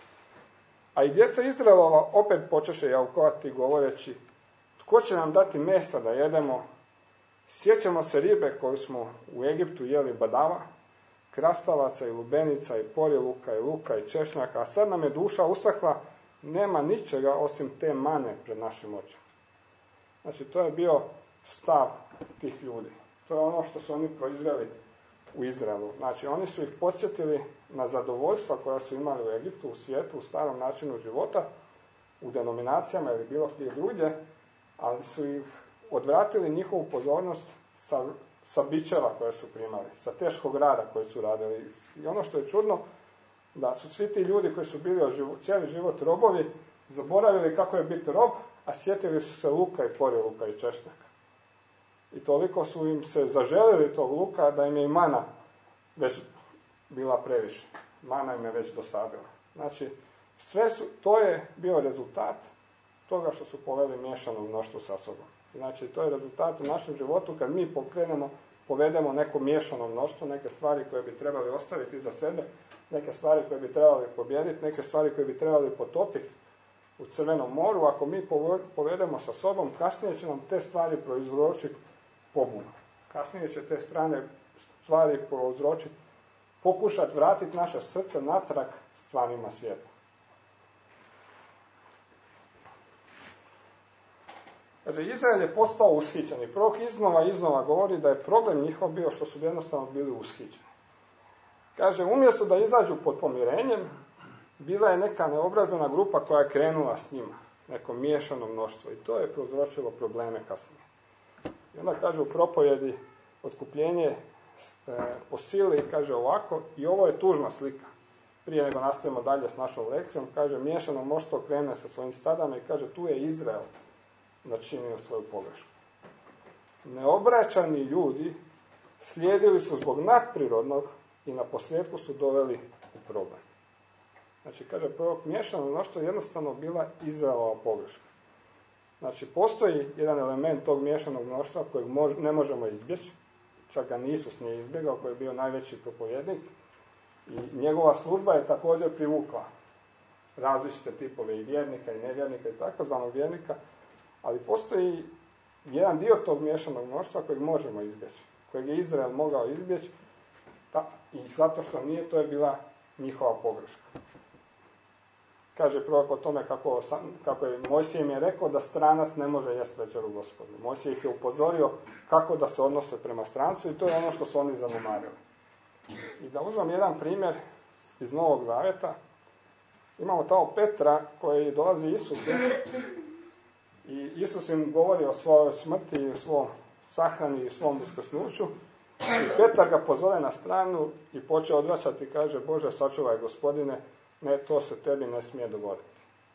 A i djeca Izraelova opet počeše javkovati govoreći, tko će nam dati mesa da jedemo? Sjećamo se ribe koju smo u Egiptu jeli badava, krastavaca i lubenica i poriluka i luka i češnjaka, a sad nam je duša usahla, nema ničega osim te mane pred našim očima. Znači, to je bio stav tih ljudi. To je ono što su oni proizveli u Izraelu. Znači, oni su ih podsjetili na zadovoljstva koja su imali u Egiptu, u svijetu, u starom načinu života, u denominacijama ili bilo gdje drugdje, ali su ih odvratili njihovu pozornost sa, sa bičeva koje su primali, sa teškog rada koje su radili. I ono što je čudno, da su svi ti ljudi koji su bili život, cijeli život robovi, zaboravili kako je biti rob, a sjetili su se luka i poriluka i češnjaka. I toliko su im se zaželili tog luka da im je i mana već bila previše. Mana im je već dosadila. Znači, sve su, to je bio rezultat toga što su poveli miješano mnoštvo sa sobom. Znači, to je rezultat u našem životu kad mi pokrenemo, povedemo neko miješano mnoštvo, neke stvari koje bi trebali ostaviti za sebe, neke stvari koje bi trebali pobijediti, neke stvari koje bi trebali potopiti u Crvenom moru. Ako mi povedemo sa sobom, kasnije će nam te stvari proizročiti pobunu. Kasnije će te strane stvari prouzročiti, pokušati vratiti naše srce natrag stvarima svijeta. Kaže, Izrael je postao ushićen i prorok iznova i iznova govori da je problem njihov bio što su jednostavno bili ushićeni. Kaže, umjesto da izađu pod pomirenjem, bila je neka neobrazana grupa koja je krenula s njima, neko miješano mnoštvo, i to je prouzročilo probleme kasnije. I onda kaže u propovjedi otkupljenje e, po sili, kaže ovako, i ovo je tužna slika. Prije nego nastavimo dalje s našom lekcijom, kaže, miješano mnoštvo krene sa svojim stadama i kaže, tu je Izrael načinio svoju pogrešku. Neobraćani ljudi slijedili su zbog nadprirodnog i na posljedku su doveli u problem. Znači, kaže prorok, miješano mnoštvo jednostavno bila Izraelova pogreška. Znači, postoji jedan element tog miješanog mnoštva kojeg mož, ne možemo izbjeći, čak ga Isus nije izbjegao, koji je bio najveći propovjednik, i njegova služba je također privukla različite tipove i vjernika i nevjernika i takozvanog vjernika, ali postoji jedan dio tog miješanog mnoštva kojeg možemo izbjeći, kojeg je Izrael mogao izbjeći, ta, i zato što nije, to je bila njihova pogreška. Kaže prorok o tome kako, kako je Mojsije im je rekao da stranac ne može jesti večeru Gospodnju. Mojsije ih je upozorio kako da se odnose prema strancu i to je ono što su oni zanemarili. I da uzmem jedan primjer iz Novog Zavjeta. Imamo tamo Petra koji dolazi Isusu I Isus im govori o svojoj smrti i o svom sahrani i svom uskrsnuću. I Petar ga pozove na stranu i počne odvraćati i kaže, Bože, sačuvaj Gospodine, ne, to se tebi ne smije dogoditi.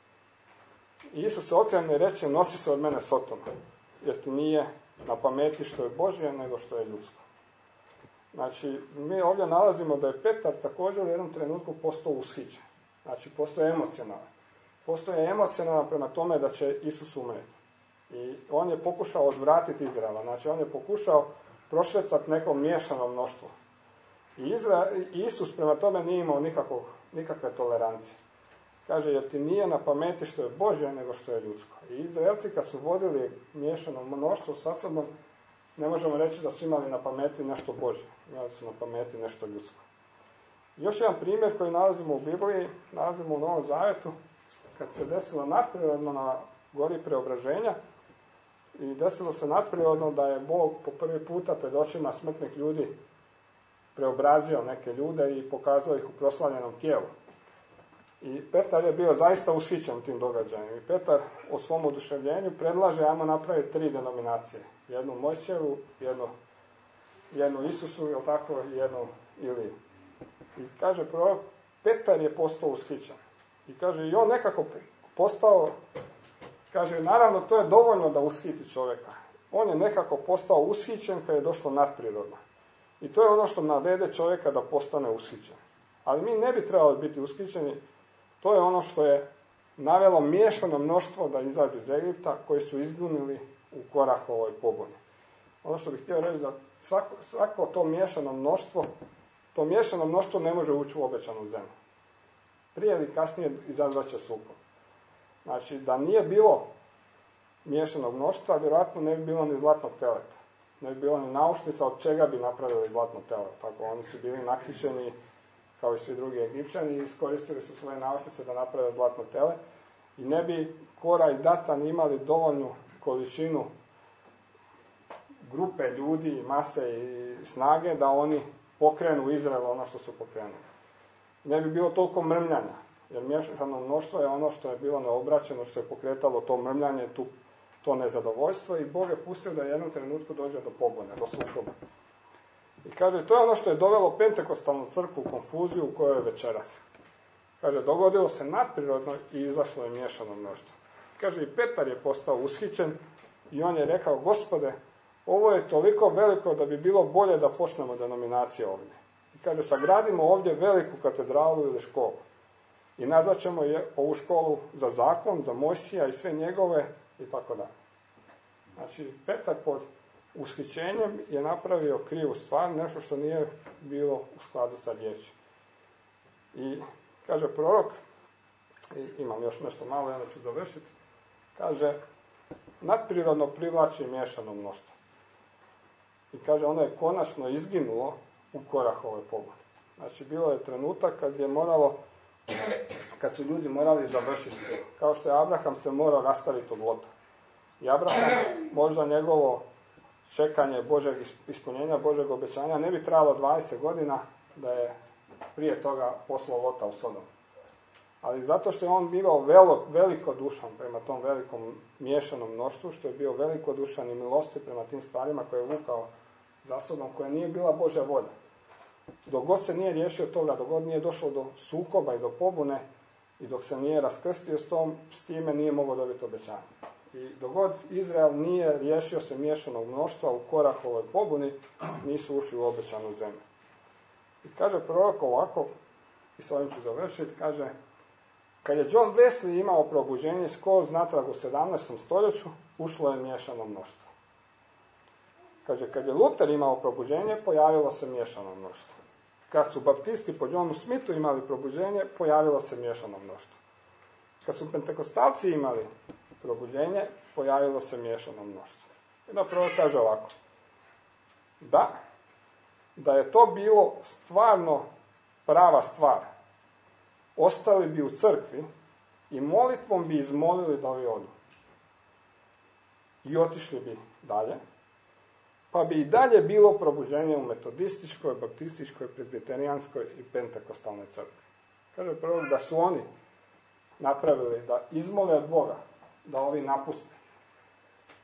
I Isus se okrene i reče, nosi se od mene Sotona, jer ti nije na pameti što je Božje, nego što je ljudsko. Znači, mi ovdje nalazimo da je Petar također u jednom trenutku postao ushićen. Znači, postao emocionalan. Postao je emocionalan prema tome da će Isus umreti. I on je pokušao odvratiti Izraela. Znači, on je pokušao prošvercati nekom miješanom mnoštvu. I Izra... Isus prema tome nije imao nikakvog, nikakve tolerancije. Kaže, jer ti nije na pameti što je Božje, nego što je ljudsko. I Izraelci kad su vodili miješano mnoštvo sa sobom, ne možemo reći da su imali na pameti nešto Božje. Imali su na pameti nešto ljudsko. Još jedan primjer koji nalazimo u Bibliji, nalazimo u Novom Zavjetu, kad se desilo nadprirodno na gori Preobraženja, i desilo se nadprirodno da je Bog po prvi puta pred očima smrtnih ljudi preobrazio neke ljude i pokazao ih u proslavljenom tijelu. I Petar je bio zaista ushićen tim događajem. I Petar o svom oduševljenju predlaže, ajmo napraviti tri denominacije. Jednu Mojsijevu, jednu, jednu Isusu, jel tako, i jednu Iliju. I kaže prorok, Petar je postao ushićen. I kaže, i on nekako postao, kaže, naravno to je dovoljno da ushiti čovjeka. On je nekako postao ushićen kad je došlo nadprirodno. I to je ono što navede čovjeka da postane ushićen. Ali mi ne bi trebali biti ushićeni. To je ono što je navelo miješano mnoštvo da izađu iz Egipta, koji su izgunili u Korahovoj pobuni. Ono što bih htio reći da svako, svako to miješano mnoštvo, to miješano mnoštvo ne može ući u obećanu zemlju. Prije ili kasnije izazvat će sukob. Znači, da nije bilo miješanog mnoštva, vjerojatno ne bi bilo ni zlatnog teleta. Ne bi bilo ni naušnica od čega bi napravili zlatno tele. Tako, oni su bili nakišeni kao i svi drugi Egipćani i iskoristili su svoje naušnice da naprave zlatno tele. I ne bi Kora i Datan imali dovoljnu količinu grupe ljudi i mase i snage da oni pokrenu Izrael ono što su pokrenuli. Ne bi bilo toliko mrmljanja, jer miješano mnoštvo je ono što je bilo neobraćeno, što je pokretalo to mrmljanje, tu, to nezadovoljstvo i Bog je pustio da u jednom trenutku dođe do pobune, do sukoba. I kaže, to je ono što je dovelo Pentekostalnu crkvu u konfuziju u kojoj je večeras. Kaže, dogodilo se nadprirodno i izašlo je miješano mnoštvo. Kaže, i Petar je postao ushićen i on je rekao, Gospode, ovo je toliko veliko da bi bilo bolje da počnemo denominacije ovdje. I kaže, sagradimo ovdje veliku katedralu ili školu. I nazvaćemo je ovu školu za zakon, za Mojsija i sve njegove i tako dalje. Znači, Petar pod ushićenjem je napravio krivu stvar, nešto što nije bilo u skladu sa riječi. I kaže prorok, i imam još nešto malo, ja ću završiti, kaže, nadprirodno privlači miješano mnoštvo. I kaže, ono je konačno izginulo u Korahovoj pobuni. Znači, bilo je trenutak kad je moralo, kad su ljudi morali završiti. Kao što je Abraham se morao rastaviti od Lota. I Abraham, možda njegovo čekanje Božeg ispunjenja, Božeg obećanja, ne bi trajalo dvadeset godina da je prije toga poslao Lota u Sodom. Ali zato što je on bio velo, velikodušan prema tom velikom miješanom mnoštvu, što je bio velikodušan i milosti prema tim stvarima koje je vukao za sobom, koja nije bila Božja volja. Dok god se nije riješio toga, dok god nije došlo do sukoba i do pobune i dok se nije raskrstio s, tom, s time, nije mogao dobiti obećanje. I dok god Izrael nije riješio se miješanog mnoštva u Korahovoj pobuni, nisu ušli u obećanu zemlju. I kaže prorok ovako, i s ovim ću završiti, kaže, kad je John Wesley imao probuđenje skroz natrag u sedamnaestom stoljeću, ušlo je miješano mnoštvo. Kaže, kad je Luther imao probuđenje, pojavilo se miješano mnoštvo. Kad su baptisti po Johnu Smithu imali probuđenje, pojavilo se miješano mnoštvo. Kad su pentekostalci imali probuđenje, pojavilo se miješano mnoštvo. I da prvo kaže ovako. Da, da je to bilo stvarno prava stvar, ostali bi u crkvi i molitvom bi izmolili da ovi odu. I otišli bi dalje, pa bi i dalje bilo probuđenje u metodističkoj, baptističkoj, prezbiterijanskoj i pentekostalnoj crkvi. Kaže prvo da su oni napravili da izmole od Boga da ovi napuste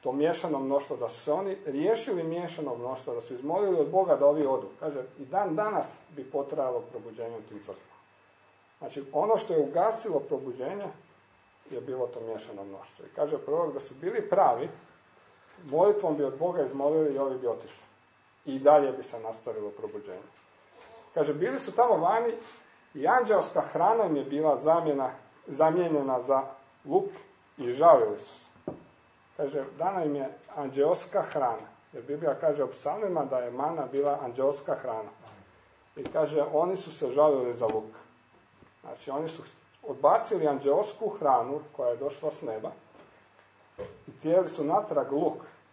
to miješano mnoštvo, da su se oni riješili miješano mnoštvo, da su izmolili od Boga da ovi odu. Kaže, i dan danas bi potrajalo probuđenje u tim crkvama. Znači, ono što je ugasilo probuđenje je bilo to miješano mnoštvo. I kaže prorok da su bili pravi, molitvom bi od Boga izmolili i ovi bi otišli. I dalje bi se nastavilo probuđenje. Kaže, bili su tamo vani i anđelska hrana im je bila zamjena, zamijenjena za luk i žalili su se. Kaže, dana im je anđelska hrana. Jer Biblija kaže o psalmima da je mana bila anđelska hrana. I kaže, oni su se žalili za luk. Znači, oni su odbacili anđelsku hranu koja je došla s neba i htjeli su natrag luk.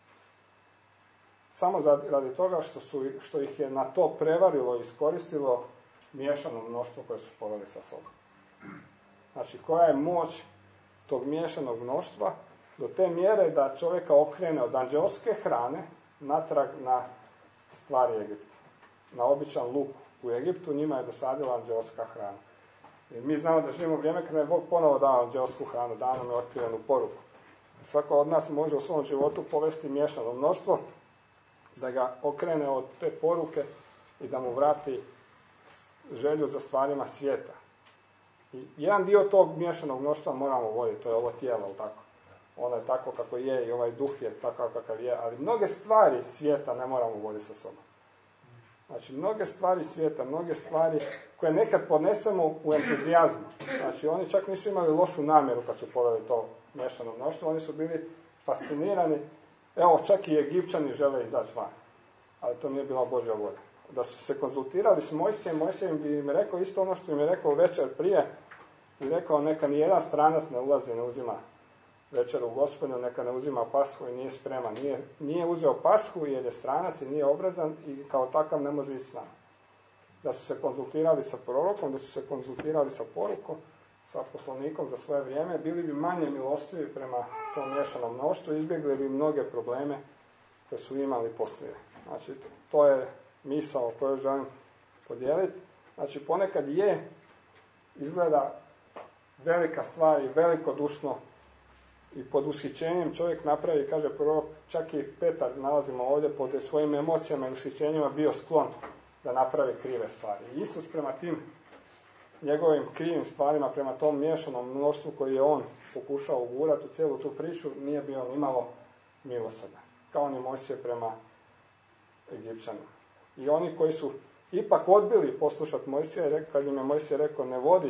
Samo radi toga što, su, što ih je na to prevarilo i iskoristilo miješano mnoštvo koje su poveli sa sobom. Znači, koja je moć tog miješanog mnoštva do te mjere da čovjeka okrene od anđelske hrane natrag na stvari Egipta. Na običan luk u Egiptu njima je dosadila anđelska hrana. I mi znamo da živimo u vrijeme kada je Bog ponovo dao anđelsku hranu, dao nam je otkrivenu poruku. Svako od nas može u svom životu povesti miješano mnoštvo, da ga okrene od te poruke i da mu vrati želju za stvarima svijeta. I jedan dio tog miješanog mnoštva moramo voditi, to je ovo tijelo, tako. Ono je tako kako je i ovaj duh je takav kakav je, ali mnoge stvari svijeta ne moramo voditi sa sobom. Znači, mnoge stvari svijeta, mnoge stvari koje nekad podnesemo u entuzijazmu. Znači, oni čak nisu imali lošu namjeru kad su poveli to miješano mnoštvo, oni su bili fascinirani. Evo, čak i Egipćani žele izaći van, ali to nije bila Božja volja. Da su se konzultirali s Mojsijem, Mojsije bi im rekao isto ono što im je rekao večer prije, i rekao neka ni jedan stranac ne ulazi, ne uzima večer u Gospodnju, neka ne uzima pashu i nije spreman. Nije, nije uzeo pashu jer je stranac i nije obrazan i kao takav ne može ići s nama. Da su se konzultirali sa prorokom, da su se konzultirali sa porukom, sa poslanikom za svoje vrijeme, bili bi manje milostivi prema tom miješanom mnoštvu, izbjegli bi mnoge probleme koje su imali poslije. Znači, to je misao koju želim podijeliti. Znači, ponekad je, izgleda velika stvar i velikodušno i pod ushićenjem čovjek napravi, kaže prorok, čak i Petar, nalazimo ovdje, pod svojim emocijama i ushićenjima bio sklon da napravi krive stvari. I Isus prema tim njegovim krivim stvarima, prema tom miješanom mnoštvu koji je on pokušao ugurati u cijelu tu priču, nije bio nimalo milosrdan. Kao ni Mojsije prema Egipćanima. I oni koji su ipak odbili poslušati Mojsija, kad im je Mojsije rekao ne vodi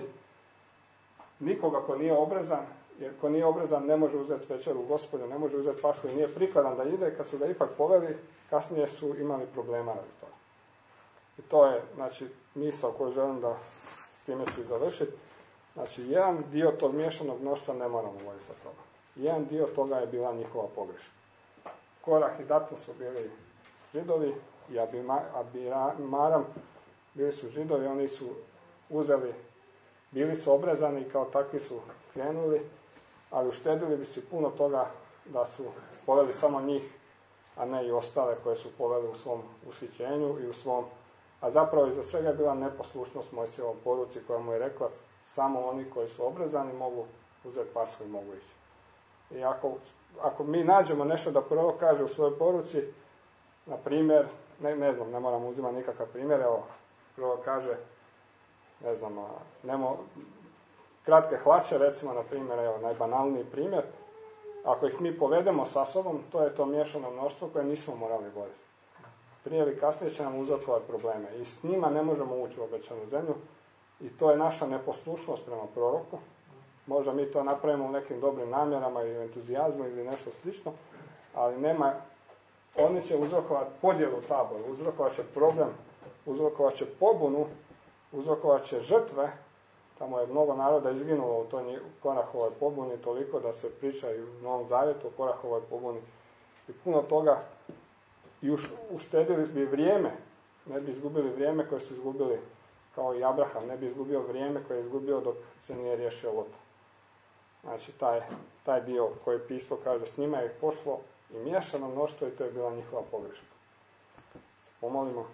nikoga ko nije obrezan, jer ko nije obrezan ne može uzeti večeru u Gospodu, ne može uzeti pashu i nije prikladan da ide, kad su ga ipak poveli, kasnije su imali problema radi toga. I to je, znači, misao koju želim da s time ću završiti. Znači, jedan dio tog miješanog mnoštva ne moramo voditi sa sobom. Jedan dio toga je bila njihova pogreška. Korah i Datan su bili Židovi i Abiram bili su Židovi, oni su uzeli, bili su obrezani i kao takvi su krenuli, ali uštedili bi si puno toga da su poveli samo njih, a ne i ostale koje su poveli u svom ushićenju i u svom, a zapravo iza svega je bila neposlušnost Mojsijevom poruci koja mu je rekla samo oni koji su obrezani mogu uzeti pashu i mogu ići. I ako, ako mi nađemo nešto da prorok kaže u svojoj poruci, na primjer, ne, ne znam, ne moram uzimati nikakav primjer, evo, prorok kaže, ne znam, nemo, kratke hlače, recimo, na primjer, evo, najbanalniji primjer, ako ih mi povedemo sa sobom, to je to miješano mnoštvo koje nismo morali voditi. Prije ili kasnije će nam uzrokovati probleme i s njima ne možemo ući u obećanu zemlju i to je naša neposlušnost prema proroku. Možda mi to napravimo u nekim dobrim namjerama ili entuzijazmu ili nešto slično, ali nema, oni će uzrokovati podjelu tabora, uzrokovat će problem, uzrokovat će pobunu, uzrokovat će žrtve. Tamo je mnogo naroda izginulo u toj Korahovoj pobuni, toliko da se priča i u Novom Zavjetu o Korahovoj pobuni. I puno toga i uštedili bi vrijeme, ne bi izgubili vrijeme koje su izgubili kao i Abraham, ne bi izgubio vrijeme koje je izgubio dok se nije riješio Lot. Znači, taj, taj dio koji pismo kaže, s njima je pošlo i miješano mnoštvo i to je bila njihova pogreška. Pomolimo.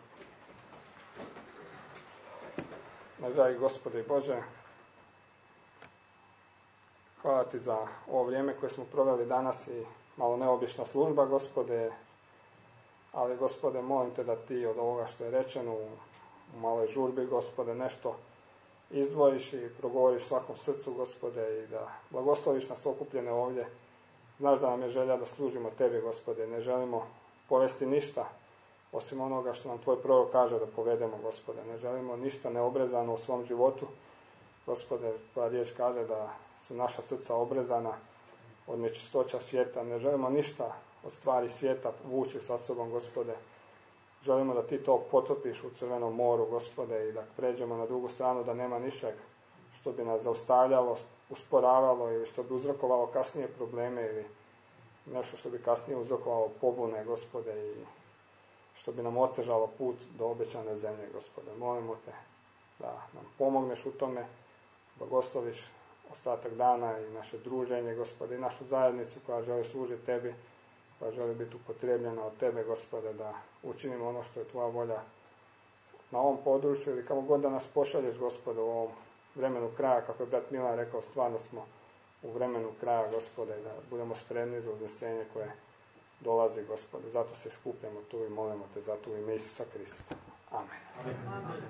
Dragi Gospode i Bože, hvala Ti za ovo vrijeme koje smo proveli danas i malo neobična služba, Gospode, ali Gospode, molim te da ti od ovoga što je rečeno u, u maloj žurbi, Gospode, nešto izdvojiš i progovoriš svakom srcu, Gospode, i da blagosloviš nas okupljene ovdje. Znaš da nam je želja da služimo tebi, Gospode, ne želimo povesti ništa osim onoga što nam tvoj prorok kaže da povedemo, Gospode. Ne želimo ništa neobrezano u svom životu, Gospode, tvoja riječ kaže da su naša srca obrezana od nečistoća svijeta. Ne želimo ništa od stvari svijeta vući sa sobom, Gospode. Želimo da ti to potopiš u Crvenom moru, Gospode, i da pređemo na drugu stranu, da nema ničeg što bi nas zaustavljalo, usporavalo ili što bi uzrokovalo kasnije probleme ili nešto što bi kasnije uzrokovalo pobune, Gospode, i što bi nam otežalo put do obećane zemlje, Gospode. Molimo te da nam pomogneš u tome, blagosloviš ostatak dana i naše druženje, Gospode, i našu zajednicu koja želi služiti tebi, koja želi biti upotrijebljena od tebe, Gospode, da učinimo ono što je tvoja volja na ovom području ili kako god da nas pošalješ, Gospode, u ovom vremenu kraja, kako je brat Milan rekao, stvarno smo u vremenu kraja, Gospode, da budemo spremni za uznesenje koje dolazi, Gospode. Zato se skupljamo tu i molimo te za tu ime Isusa Krista. Amen. Amen.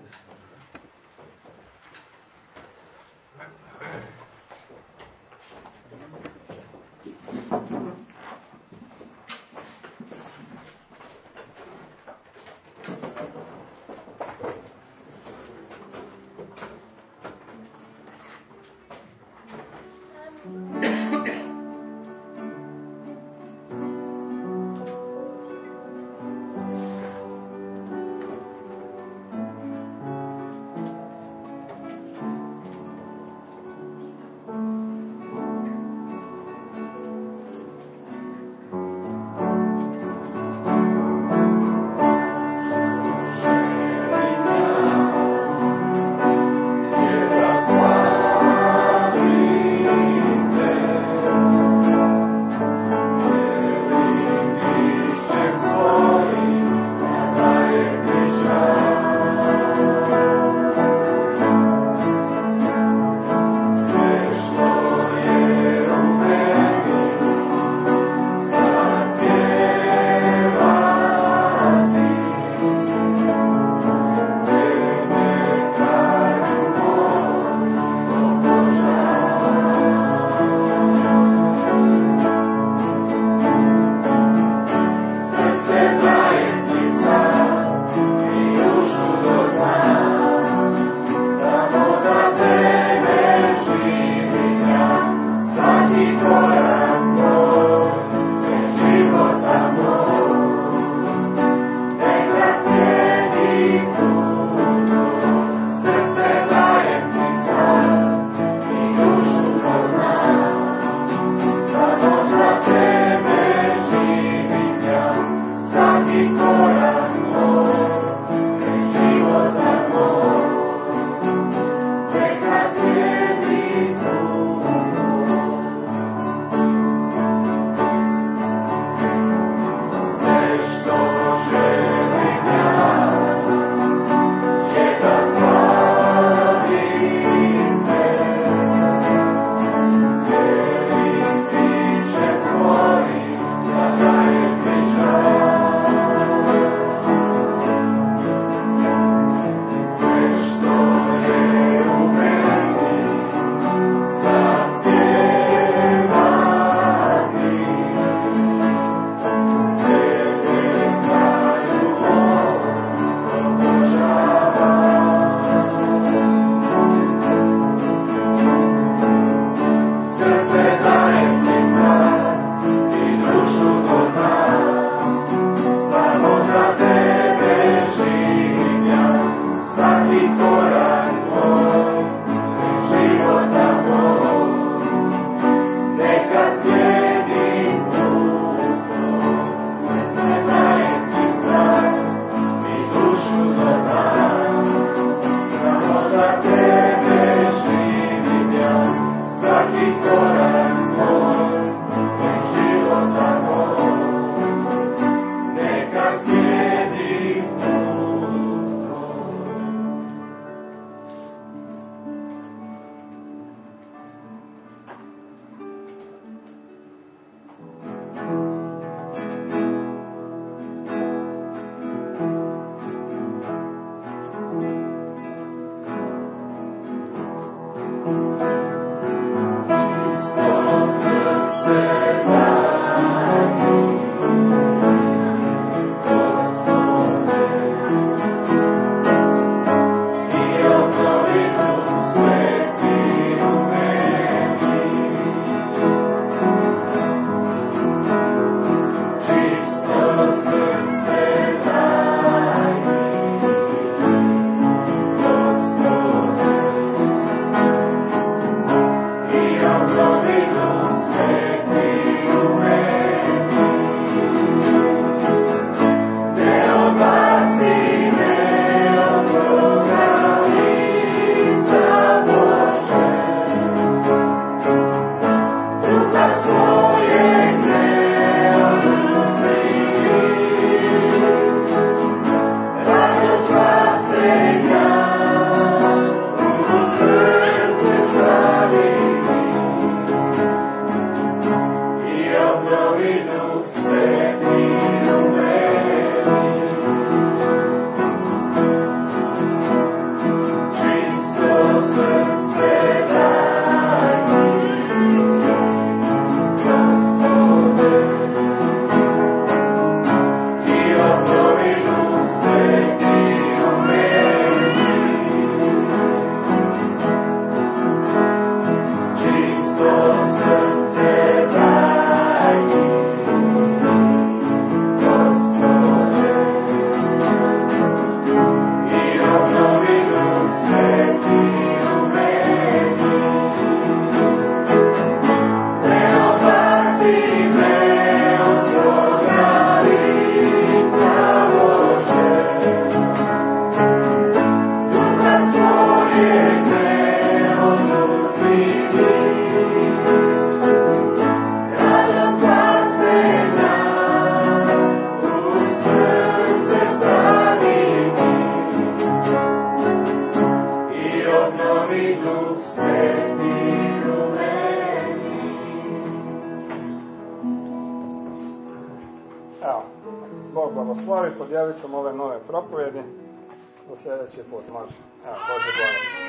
Evo, Bog blagoslovi, podijelit ćemo ove nove propovjedi. Do sljedeći put može. Evo, Bože blago.